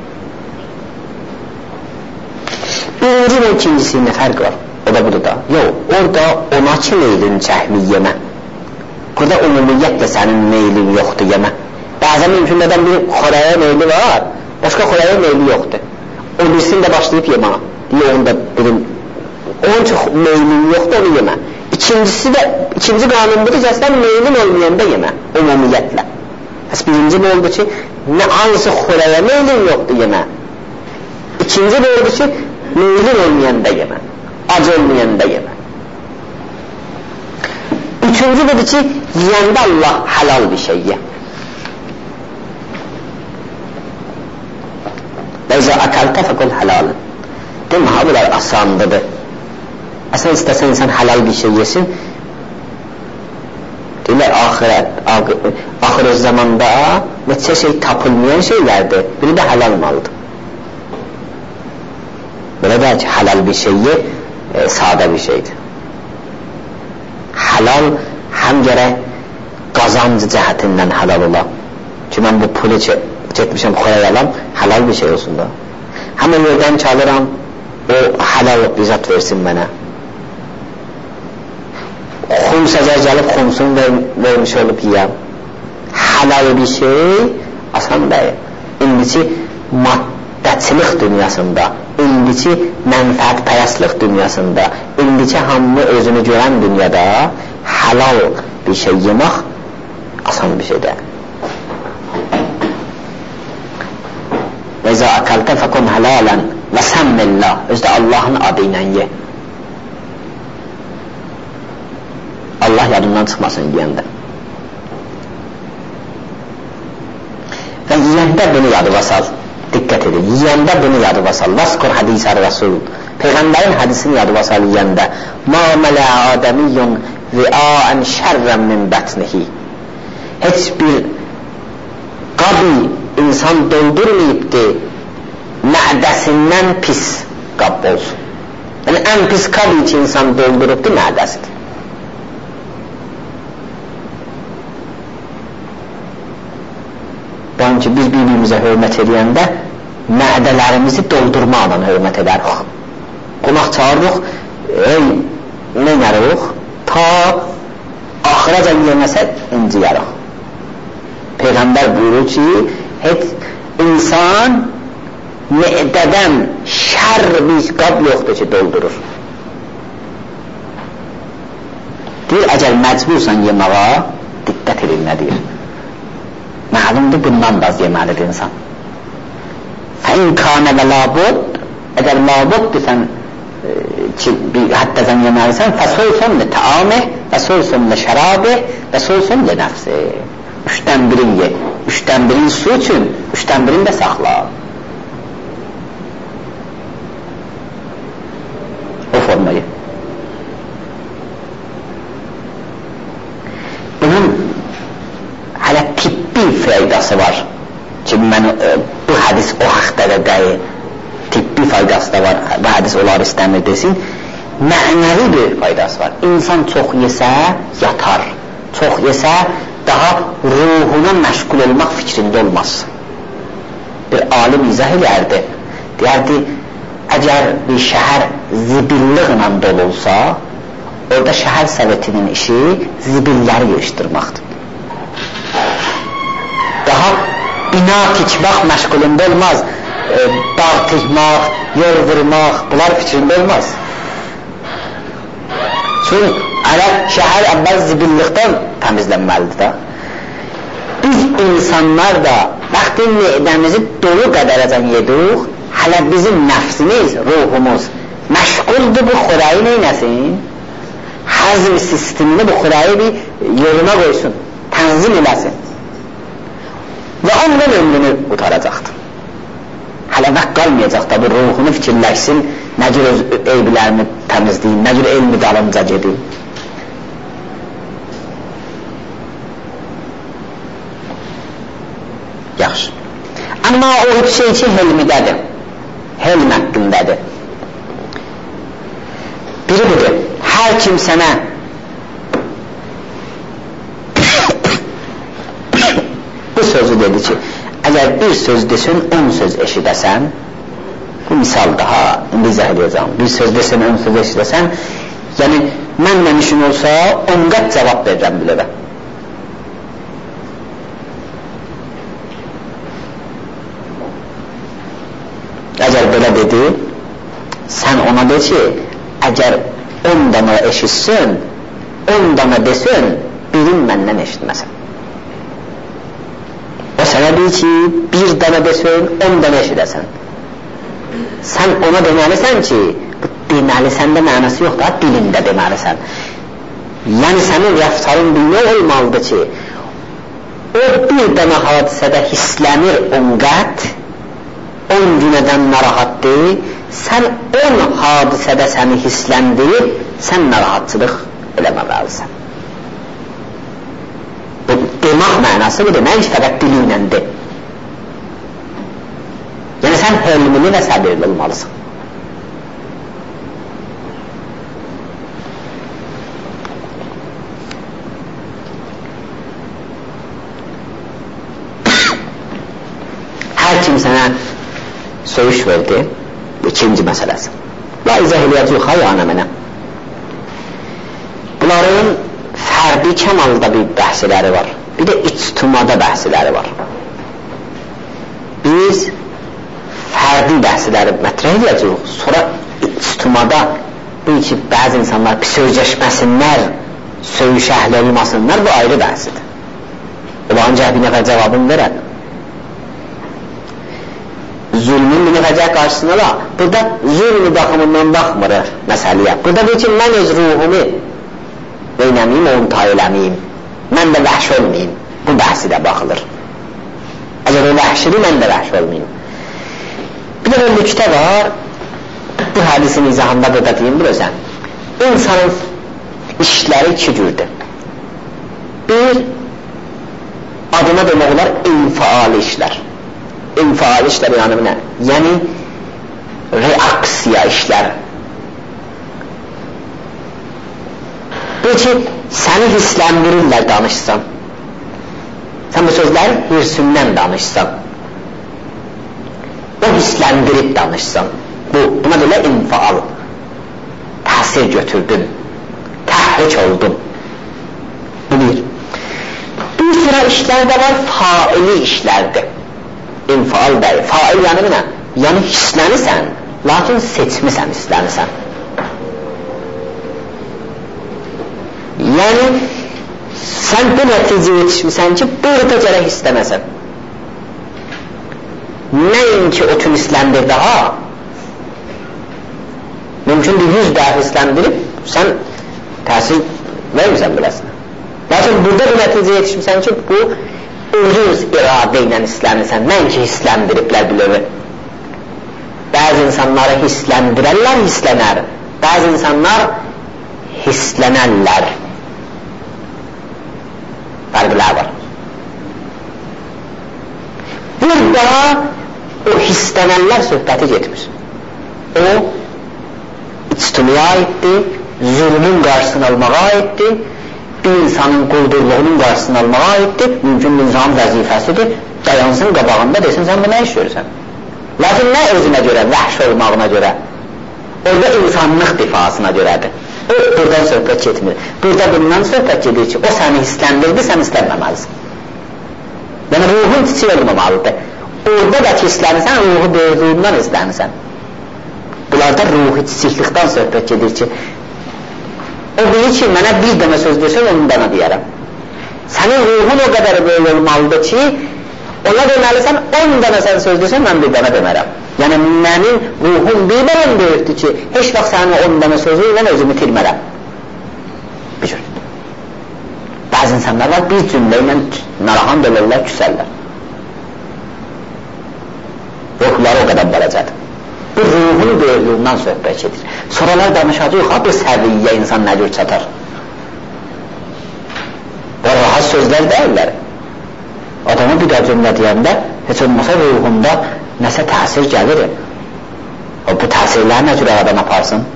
Birinci və ikincisinin fərq var. O da budur da. Yox, orada ona ki meylin cəhmi yemə. Burada umumiyyətlə sənin meylin yoxdur yemə. Bəzən mümkünlədən bir xoraya meyli var, başqa xoraya meyli yoxdur. O birisini də başlayıb yeməyə. Deyə onu da bilim. Onun çox meylin yoxdur, onu yemə. İkincisi də, ikinci qanun budur ki, sən meylin olmayanda yemə, umumiyyətlə. Bəs birinci nə oldu ki, nə hansı xoraya meylin yoxdur yemə. İkinci nə oldu ki, meylin olmayanda yemə, ac olmayanda yemə. Üçüncü budur ki, yiyəndə Allah halal bir şey ye. Və izə əkaltə fəqul halalın. Demə, ha, bunlar asandıdır. Əsən istəsən insan halal bir şey yesin, deyirlər, ahirət, ahir zamanda neçə şey tapılmayan şeylərdir, biri də halal malıdır. Belə deyək ki, halal bir şey ye, e, sadə bir şeydir. Halal həm gərək qazancı cəhətindən halal ola ki, mən bu pulu getmişəm xoraya alam, halal bir şey olsun da. Həmən yerdən çalıram, o halal bir zat versin mənə. Xums əgər gəlib xumsun ver, vermiş olub yiyəm. Halal bir şey asan deyil. İndiki maddəçilik dünyasında, indiki mənfəət-pərəstlik dünyasında, indiki hamı özünü görən dünyada halal bir şey yemək asan bir şey deyil. Və izə əkaltə fəkum halalən və səmmillah, özdə Allahın adı ilə ye. Allah yadından çıxmasın yiyəndə. Və yiyəndə bunu yadıva sal, diqqət edin, yiyəndə bunu yadıva sal, vaskur hadisər rəsul, Peyğəmbərin hədisini yadıva sal yiyəndə, ma mələ adəmiyyun riəən şərrən min bətnihi. Heç bir qabi insan doldurmayıbdır, mədəsindən pis qab olsun. Yəni, ən pis qabi ki insan doldurubdur, mədəsidir. Yəni ki, biz bir-birimizə hörmət edəndə mədələrimizi doldurmaqla hörmət edərik. Qonaq çağırırıq, ey, nə edərik? Ta axıracan yeməsə inciyərik. Peyğəmbər buyurur ki, heç insan me'dədən şər bir qab yoxdur ki, doldurur. Deyir, əgər məcbursan yemağa, diqqət edin nə deyir? Məlumdur, bundan da az yeməlidir insan. Fəin kanə və labud, əgər labuddirsən ki, həddəsən yeməlisən, fəsolsun li təamih, fəsolsun li şərabih, fəsolsun li nəfsi. Üçdən birin ye, üçdən birin su üçün, üçdən birin də saxla. O formayı. Bunun hələ tibbi faydası var ki, mən, bu hədis o haqda da deyil, tibbi faydası da var, bu hədis onlar istəmir desin, mənəvi bir faydası var. İnsan çox yesə yatar, çox yesə daha ruhuna məşğul olmaq fikrində olmaz. Bir alim izah edərdi, deyərdi, əgər bir şəhər zibilliqlə dolu olsa, orada şəhər sovetinin işi zibilləri yığışdırmaqdır. Daha bina tikmək məşğulunda olmaz, e, dağ tikmək, yol vurmaq, bunlar fikrində olmaz. Çünki ələ şəhər əvvəl zibillikdən təmizlənməlidir da. Biz insanlar da vaxtın mədəmizi dolu qədərəcən yedik, hələ bizim nəfsimiz, ruhumuz məşğuldur bu xurayı neynəsin? Həzm sistemini bu xurayı bir yoluna qoysun, tənzim eləsin və ondan ömrünü qutaracaqdır. Hələ vaxt qalmayacaq da bu ruhunu fikirləşsin, nə cür öz eyblərini təmizləyim, nə cür elmi dalınca gedim. Yaxşı. Amma o üç şey ki, helmidədir, helm haqqındadır. Biri budur, hər kim sənə bu sözü dedi ki, əgər bir söz desin, on söz eşidəsən, bu misal daha, indi izah edəcəm, bir söz desin, on söz eşidəsən, yəni mənlə işin olsa, on qat cavab verirəm bilərəm. Əgər belə dedi, sən ona de ki, əgər on dana eşitsin, on dana desin, birin məndən eşitməsin. O sənə deyir ki, bir dana desin, on dana eşidəsən. Sən ona deməlisən ki, bu deməlisən də mənası yoxdur, dilində deməlisən. Yəni sənin rəftarın bilmək olmalıdır ki, o bir dana hadisədə hislənir on qət, on günədən narahatdır, sən on hadisədə səni hisləndirib, sən narahatçılıq eləməməlisən. Bu demək mənası budur, mən ki, fəqət dili iləndir. Yəni, sən helmini və səbirli olmalısın. Hər kim sənə söyüş verdi, bu ikinci məsələsi. La izah eləyəcək xayana mənə. Bunların fərdi kəmalda bir bəhsləri var, bir də ictimada bəhsləri var. Biz fərdi bəhsləri mətrəh edəcək, sonra ictimada bu ki, bəzi insanlar psövcəşməsinlər, söyüş əhli olmasınlar, bu ayrı bəhsidir. O ancaq bir nəfər cavabını verər. Zulmün bir nəfəcək qarşısına da, burada zulmü baxımından baxmır məsələyə. Burada deyir ki, mən öz ruhumu neynəmiyim, onu tay eləmiyim, mən də vəhş olmayayım, bu bəhsi də baxılır. Əgər o vəhşidir, mən də vəhş olmayayım. Bir də nüktə var, bu hədisin izahında burada deyim, bilirsən, insanın işləri iki cürdür. Bir, adına demək olar, infiali işlər. İnfiali işlər yəni nə? Yəni, reaksiya işlər. Bu ki, səni hisləndirirlər danışsan. Sən bu sözləri hirsündən danışsan. O hisləndirib danışsan. Bu, buna belə infial. Təsir götürdün. Təhrik oldun. Bu bir. Bir sıra işlər də var, faili işlərdir.
infial deyil. Fail yəni nə? Yəni hisslənirsən, lakin seçmisən hisslənirsən. Yəni sən bu nəticəyə yetişmirsən ki, burada gərək hissləməsən. Nəinki o tün hisləndir daha, mümkündür yüz daha hisləndirib, sən təsir vermirsən biləsin. Lakin burada bu nəticəyə yetişmirsən ki, bu öz iradə ilə hislənirsən, nəinki hisləndiriblər bilövi. Bəzi insanları hisləndirərlər, hislənər. Bəzi insanlar hislənərlər. Fərqlər var. Burada o hislənərlər söhbəti getmir. O içtiliyə aiddir, zulmün qarşısını almağa aiddir, bir insanın quldurluğunun qarşısını almağa aiddir, mümkün insanın vəzifəsidir, dayansın qabağında desin, sən bu nə iş görürsən? Lakin nə özünə görə, vəhş olmağına görə, orada insanlıq difasına görədir. O, buradan söhbət getmir. Burada bundan söhbət gedir ki, o səni hisləndirdi, sən hislənməməlisin. Yəni, ruhun kiçik olmamalıdır. Orada da ki, hislənirsən, ruhu böyüdüyündən hislənirsən. Bunlarda ruhu kiçiklikdən söhbət gedir ki, o bilir ki, mənə bir dənə söz desən, onu dana deyərəm. Sənin ruhun o qədər böyle olmalıdır ki, ona deməlisən, on dənə sən söz desən, mən bir dənə demərəm. Yəni, mənim ruhum bir bələn böyükdür ki, heç vaxt sənin on dənə sözü ilə özümü itirmərəm. Bir cür. Bəzi insanlar var, bir cümlə ilə narahan dölürlər, küsərlər. Ruhları o qədər bələcədir. Bu ruhun böyüklüğündən söhbət edir. Sonralar danışacaq, ha bu səviyyə insan nə cür çatar. Və rahat sözlər deyirlər. Adamı bir də cümlə deyəndə, heç olmasa ruhunda nəsə təsir gəlir. O bu təsirləri nə cür aradan aparsın?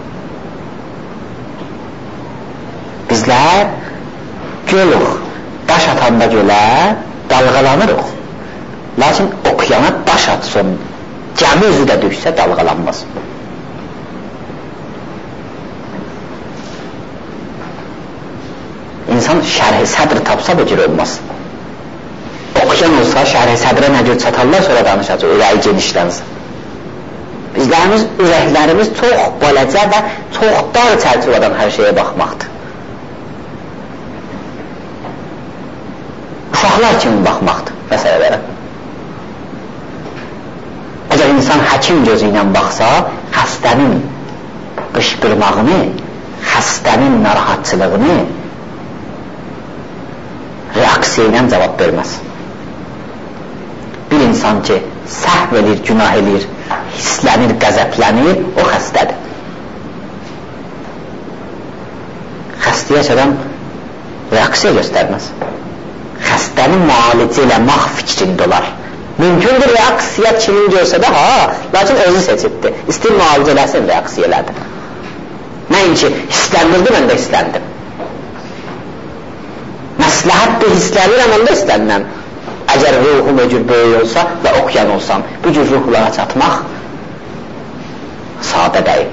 Bizlər gölük, daş atanda gölə dalğalanırıq. Lakin okyana daş atsın, gəmi özü də düşsə dalğalanmaz. İnsan şərh-i sədr tapsa bu cür olmaz. Okyan olsa şərh-i sədrə nə cür çatarlar sonra danışacaq, ürəyi genişlənsin. Bizlərimiz, ürəklərimiz çox bələcə və çox dar çərçivədən hər şeyə baxmaqdır. Uşaqlar kimi baxmaqdır məsələlərə. Əgər insan həkim gözü ilə baxsa, xəstənin qışqırmağını, xəstənin narahatçılığını reaksiya ilə cavab verməz. Bir insan ki, səhv edir, günah edir, hislənir, qəzəblənir, o xəstədir. Xəstəyə adam reaksiya göstərməz. Xəstəni müalicə eləmək fikrində olar. Mümkündür reaksiya kimin görsə də, ha, lakin özü seçibdir. İstir müalicə eləsin reaksiya elədi. Nəinki hisləndirdi, mən də hisləndim. Məsləhətdir, hislənirəm, onda hislənməm. Əgər ruhum öcür böyük olsa və okyan olsam, bu cür ruhlara çatmaq sadə deyil.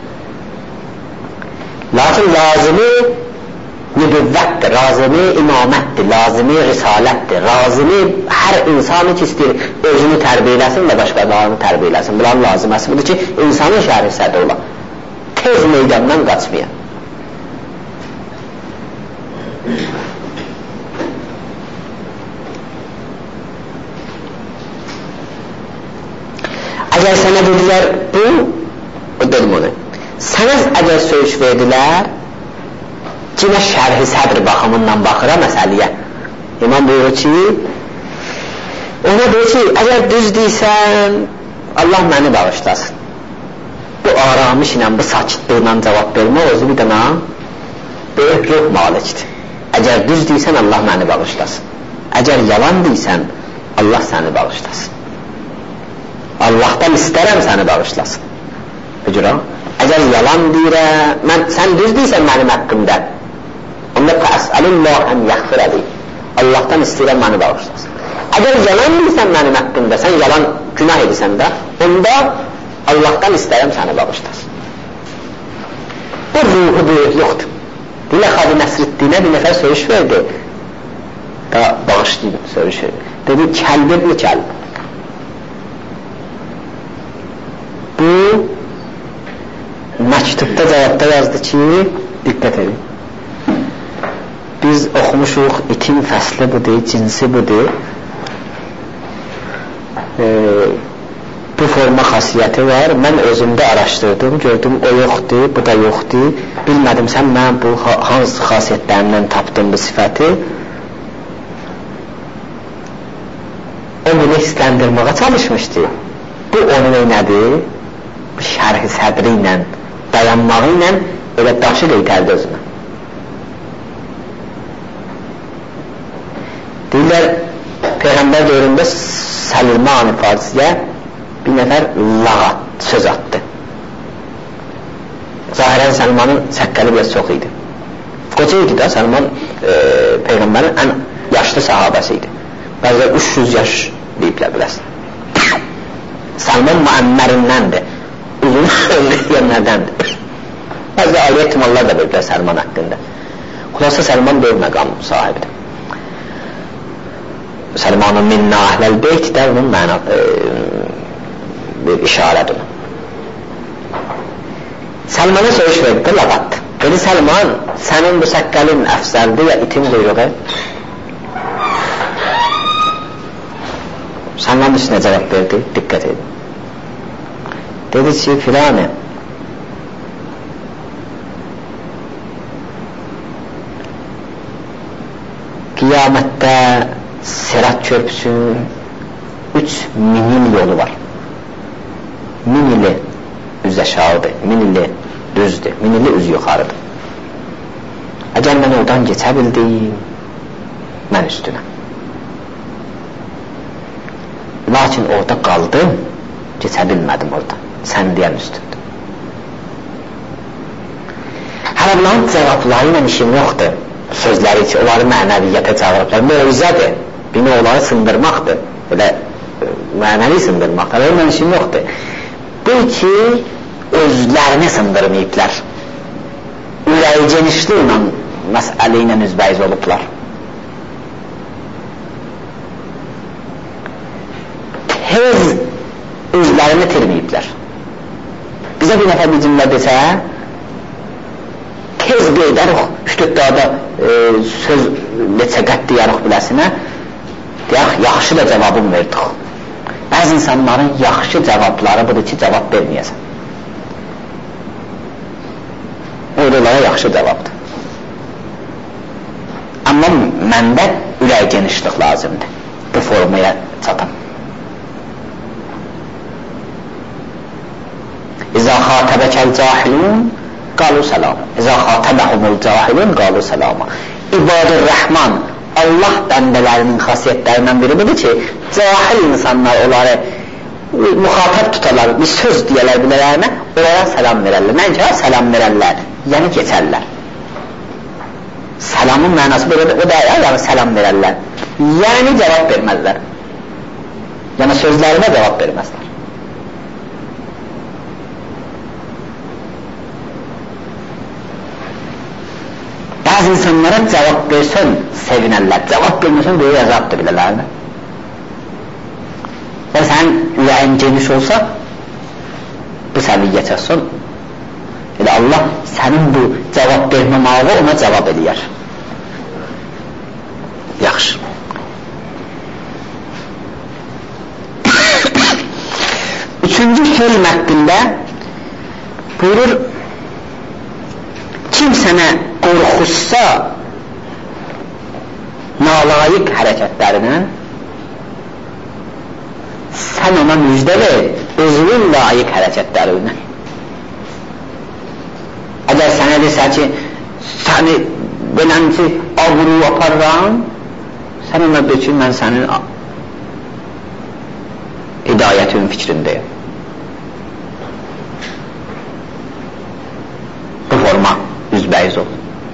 Lakin lazımı nübüvvətdir, lazımı imamətdir, lazımı risalətdir, lazımı hər insanı ki istəyir özünü tərbiyələsin və başqalarını tərbiyələsin. Bunların lazıməsi budur ki, insanın şəhri sədə ola. Tez meydandan qaçmayan. Əgər sənə dedilər, bu, o dedim onu, sənə əgər söyüş verdilər, kimə şərh-i sədr baxımından baxıra məsələyə. İmam buyurur ki, ona deyir ki, əgər düz deysən, Allah məni bağışlasın. Bu aramış ilə, bu sakitliğlə cavab vermə, özü bir dənə böyük ruh malikdir. Əgər düz deysən, Allah məni bağışlasın. Əgər yalan deysən, Allah səni bağışlasın. Allahdan istərəm səni bağışlasın. Hücra, əgər yalan deyirəm, mən, sən düz deysən mənim haqqımda, onda əsəlillahən yəxfir əli. Allahdan istəyirəm məni bağışlasın. Əgər yalan deyirsən mənim haqqımda, sən yalan günah edirsən də, onda Allahdan istərəm səni bağışlasın. Bu ruhu böyüklükdür. Dilə Xadi Nəsriddinə bir nəfər söyüş verdi. Da bağışlayın, söyüş verdi. Dedi, kəlbi bu kəlb. məktubda cavabda yazdı ki, diqqət edin. Biz oxumuşuq, itin fəsli budur, cinsi budur. E, bu forma xasiyyəti var. Mən özümdə araşdırdım, gördüm o yoxdur, bu da yoxdur. Bilmədim sən mən bu hansı xasiyyətlərindən tapdım bu sifəti. O bunu hisləndirməyə çalışmışdı. Bu onun nədir? Bu şərh-i sədri ilə, dayanmağı ilə elə daşı qeytərdi özünə. Deyirlər, Peyğəmbər dövründə Salman Farsiyə bir nəfər lağat söz atdı. Zahirən Salmanın səqqəli biraz çox idi. Qoca idi da, Salman e, Peyğəmbərin ən yaşlı sahabəsi idi. Bəzilər üç yüz yaş deyiblər biləsin. Salman müəmmərindəndir, uzun yerlərdəndir. Bəzə ali ehtimallar da veriblər Salman haqqında. Xulasa Salman böyük məqam sahibidir. Salmanın minna əhləl beyt də onun məna e, bir işarədir. Salman'a soruş verdi, lağat. Dedi Salman, sənin bu səqqəlin əfsəldir ya itin quyruğu? Salman üstünə cavab verdi, diqqət edin. Dedi ki, filanə, qiyamətdə Sirat köprüsünün üç minil yolu var. Min ili üz aşağıdır, min ili düzdür, min ili üz yuxarıdır. Əgər mən oradan geçə bildim, mən üstünəm. Lakin orada qaldım, geçə bilmədim orada. Sən deyən üstündür. Hələ bunların cavabları ilə işim yoxdur. Sözləri ki, onları mənəviyyətə çağırıblar. Möizədir, bini onları sındırmaqdır. Belə mənəvi sındırmaqdır. Hələ ondan işim yoxdur. Bu ki, özlərini sındırmayıblar. Ürəyi genişli ilə məsələ ilə üzbəyiz olublar. Tez özlərini itirməyiblər. Bizə bir nəfər bir cümlə desə, tez qeydəruq, üç-dörd dağda e, söz neçə qətti yarıq biləsinə, deyək, yaxşı da cavabını verdik. Bəzi insanların yaxşı cavabları budur ki, cavab verməyəsən. Oralara yaxşı cavabdır. Amma məndə ürək genişlik lazımdır. Bu formaya çatam. İzâ xatəbəkəl cahilun qalu salam. İzâ xatəbəhumul cahilun qalu salama. İbadur Rəhman, Allah bəndələrinin xasiyyətlərindən biri budur ki, cahil insanlar onları müxatab tutarlar, bir söz deyələr bilələrine, onlara salam verərlər. Məncə salam verərlər, yəni keçərlər. Salamın mənası belə, o da ya, yəni salam verərlər. Yəni cavab verməzlər. Yəni sözlərinə cavab verməzlər. Bazı insanlara cavab versən sevinərlər, cavab verməsən böyük əzabdır bilələrlə. Və sən ürəyin geniş olsa, bu səviyyə çəksən, elə Allah sənin bu cavab verməmağı ona cavab eləyər. Yaxşı. Üçüncü film haqqında buyurur, kim sənə qorxuşsa nalayiq hərəkətlərindən, sən ona müjdə ver özünün layiq hərəkətlərindən. Əgər sənə desə ki, səni belənci avru aparıram, sən ona de ki, mən sənin hidayətin fikrindəyim. Bu forma üzbəyiz ol.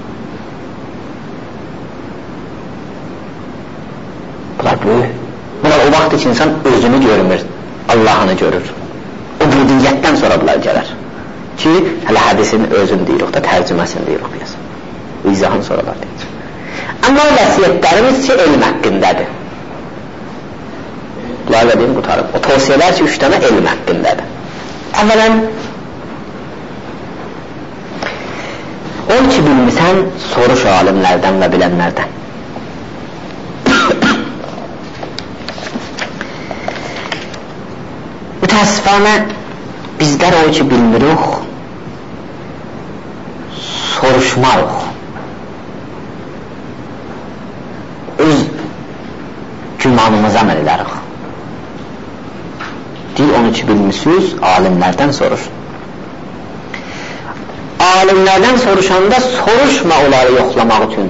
Bunlar böyük. Bunlar o vaxt ki, insan özünü görmür, Allah'ını görür. O bidiyyətdən sonra bunlar gələr. Ki, hələ hədisin özünü deyirik da, tərcüməsini deyirik biz. İzahın sonralar deyirik. Amma vəsiyyətlərimiz ki, elm haqqındadır. Bunlar da deyim, qutarım. O tavsiyələr ki, üç dənə elm haqqındadır. Əvvələn, Sən soruş alimlərdən və bilənlərdən. Mütəəssifanə bizlər o ki bilmirik, soruşmarıq. Öz gümanımıza əməl edərik. Deyil, onu ki bilmişsiniz, alimlərdən soruşun. Alimlərdən soruşanda soruşma onları yoxlamaq üçün.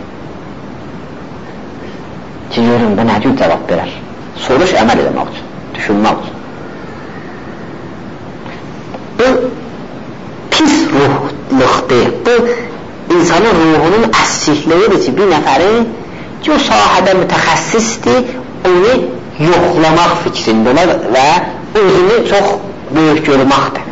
Ki, görün, bu nə gün cavab verər? Soruş əməl edəmək üçün, düşünmək üçün. Bu pis ruhluqdur. Bu insanın ruhunun əslikliyidir ki, bir nəfərin ki, o sahədə mütəxəssisdir, onu yoxlamaq fikrində olar və özünü çox böyük görməkdir.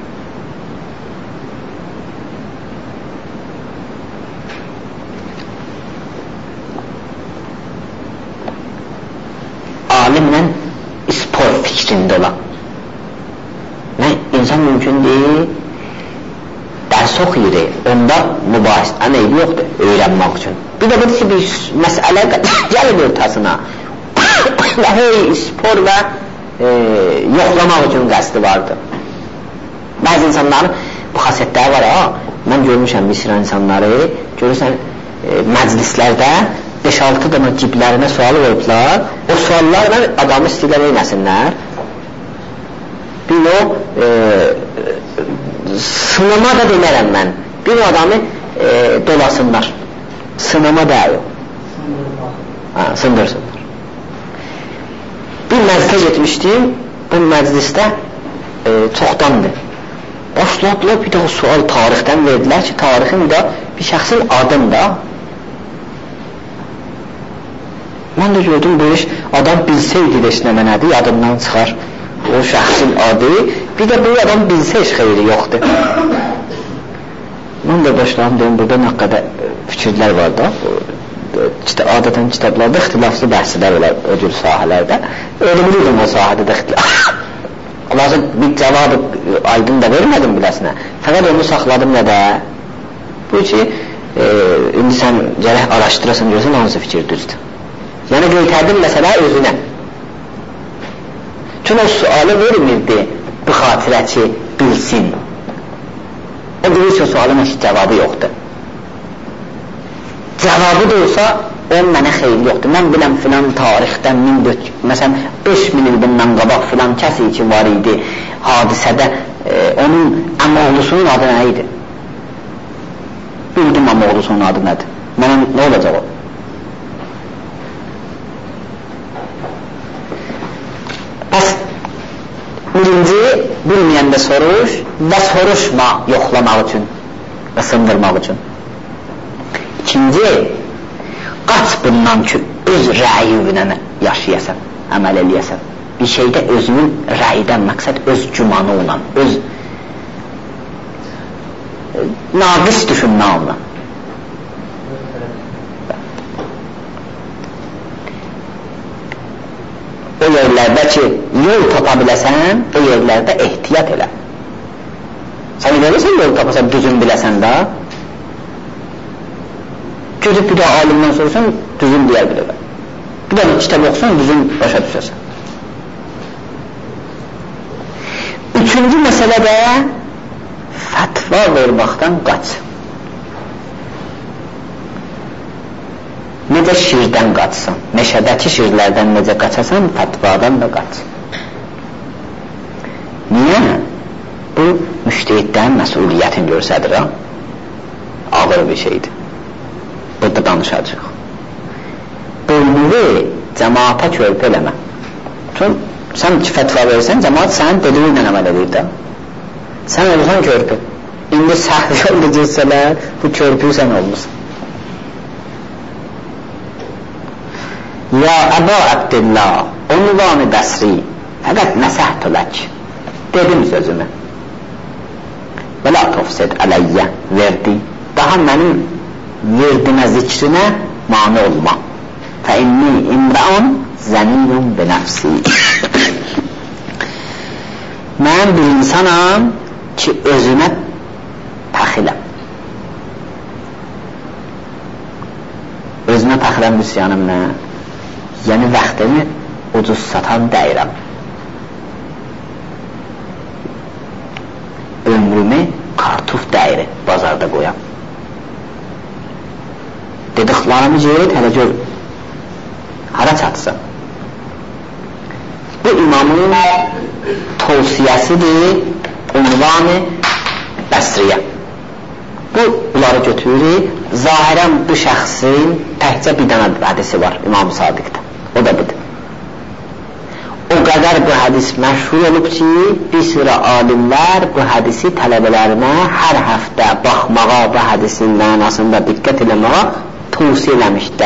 Alimlə spor fikrində olan. Və insan mümkün deyil, dərs oxuyur, onda mübahisə əməyli yoxdur, öyrənmək üçün. Bir də budur ki, bir məsələ gəlir ortasına və hey, spor və e, yoxlamaq üçün qəsdi vardır. Bəzi insanların bu xasiyyətləri var, ha, mən görmüşəm Misir insanları, görürsən e, məclislərdə beş altı dana ciblərinə sual veriblər, o suallarla adamı istəyirlər eyləsinlər. Bir o e, sınama da demirəm mən, bir adamı e, dolasınlar, sınama da yok, ha, sındırsınlar. Bir məclisə getmişdim, bu məclisdə e, çoxdandır. Başladılar, bir də o sual tarixdən verdilər ki, tarixin də bir şəxsin adında. Mən də gördüm, bu iş adam bilsəydi də işləmə nədir, yadından çıxar o şəxsin adı, bir də bu adam bilsə iş xeyri yoxdur. Mən də başladım, deyim, burada nə qədər fikirlər var da, adətən kitablarda ixtilaflı bəhslər olar o cür sahələrdə, ölümlüydüm o sahədə də ixtilaf. Lazım bir cavabı aydın da vermədim biləsinə, fəqət onu saxladım nə də, bu ki, e, indi sən gərək araşdırasın, görsən hansı fikir düzdür. Yəni qeytərdin məsələ özünə. Çünki o sualı vermirdi bu xatirə ki, bilsin. O bilir ki, o sualın heç cavabı yoxdur. Cavabı da olsa, onun mənə xeyri yoxdur. Mən biləm filan tarixdən, məsələn, beş min il bundan qabaq filan kəsi ki var idi, hadisədə, e, onun əmoğlusunun adı nə idi? Bildim əmoğlusunun adı nədir? Mənə nə olacaq o? Bəs, birinci, bilməyəndə soruş və soruşma yoxlamaq üçün və sındırmaq üçün. İkinci, qaç bundan ki, öz rəyinlə yaşayasan, əməl eləyəsən. Bir şeydə özünün rəyidən məqsəd öz gümanı olan, öz naqis düşünmə olan. O yerlərdə ki, yol tapa biləsən, o yerlərdə ehtiyat elə. Sən edirsən yol tapasan, düzün biləsən da, gözüb bir də alimdən sorsan, düzün deyər bilə. Bir də kitab oxusan, düzün başa düşəsən. Üçüncü məsələ də fətva verməkdən qaç. Necə şirdən qaçsan, meşədəki şirlərdən necə qaçasan, fətvadan da qaç. Niyə? Bu, müştehidlərin məsuliyyətin görsədir, ha? Ağır bir şeydir. Burada danışacaq. Bölümünü cəmaata körpü eləmə. Çünki sən ki fətva verirsən, cəmaat sənin dediyi ilə əməl edir də. Sən olsan körpü. İndi səhv yolda cəsələr, bu körpü sən olmuşsun. Ya Əba Əbdillah, unvanı bəsri, fəqət nəsihət olək. Dedim sözümü. Və la tofsed ələyyə, verdi. Daha mənim verdimə zikrinə mani olma. Fə inni imrəun zəniyyum binəfsi. Mən bir insanam ki, özümə pəxiləm. fəxrən müsyanımla, yəni vaxtımı ucuz satan deyirəm. Ömrümü kartuf dəyiri bazarda qoyam. Dediklarımı cəhət hələ gör, hara çatsın. Bu imamın tavsiyəsidir, unvanı Bəsriyə. Bu, bunları götürür, zahirən bu şəxsin təhcə bir dənə hədisi var İmam-ı Sadiqdə, o da budur. O qədər bu hədis məşhur olub ki, bir sıra alimlər bu hədisi tələbələrinə hər həftə baxmağa, bu hədisin mənasında diqqət eləməyə tavsiyə eləmişlər.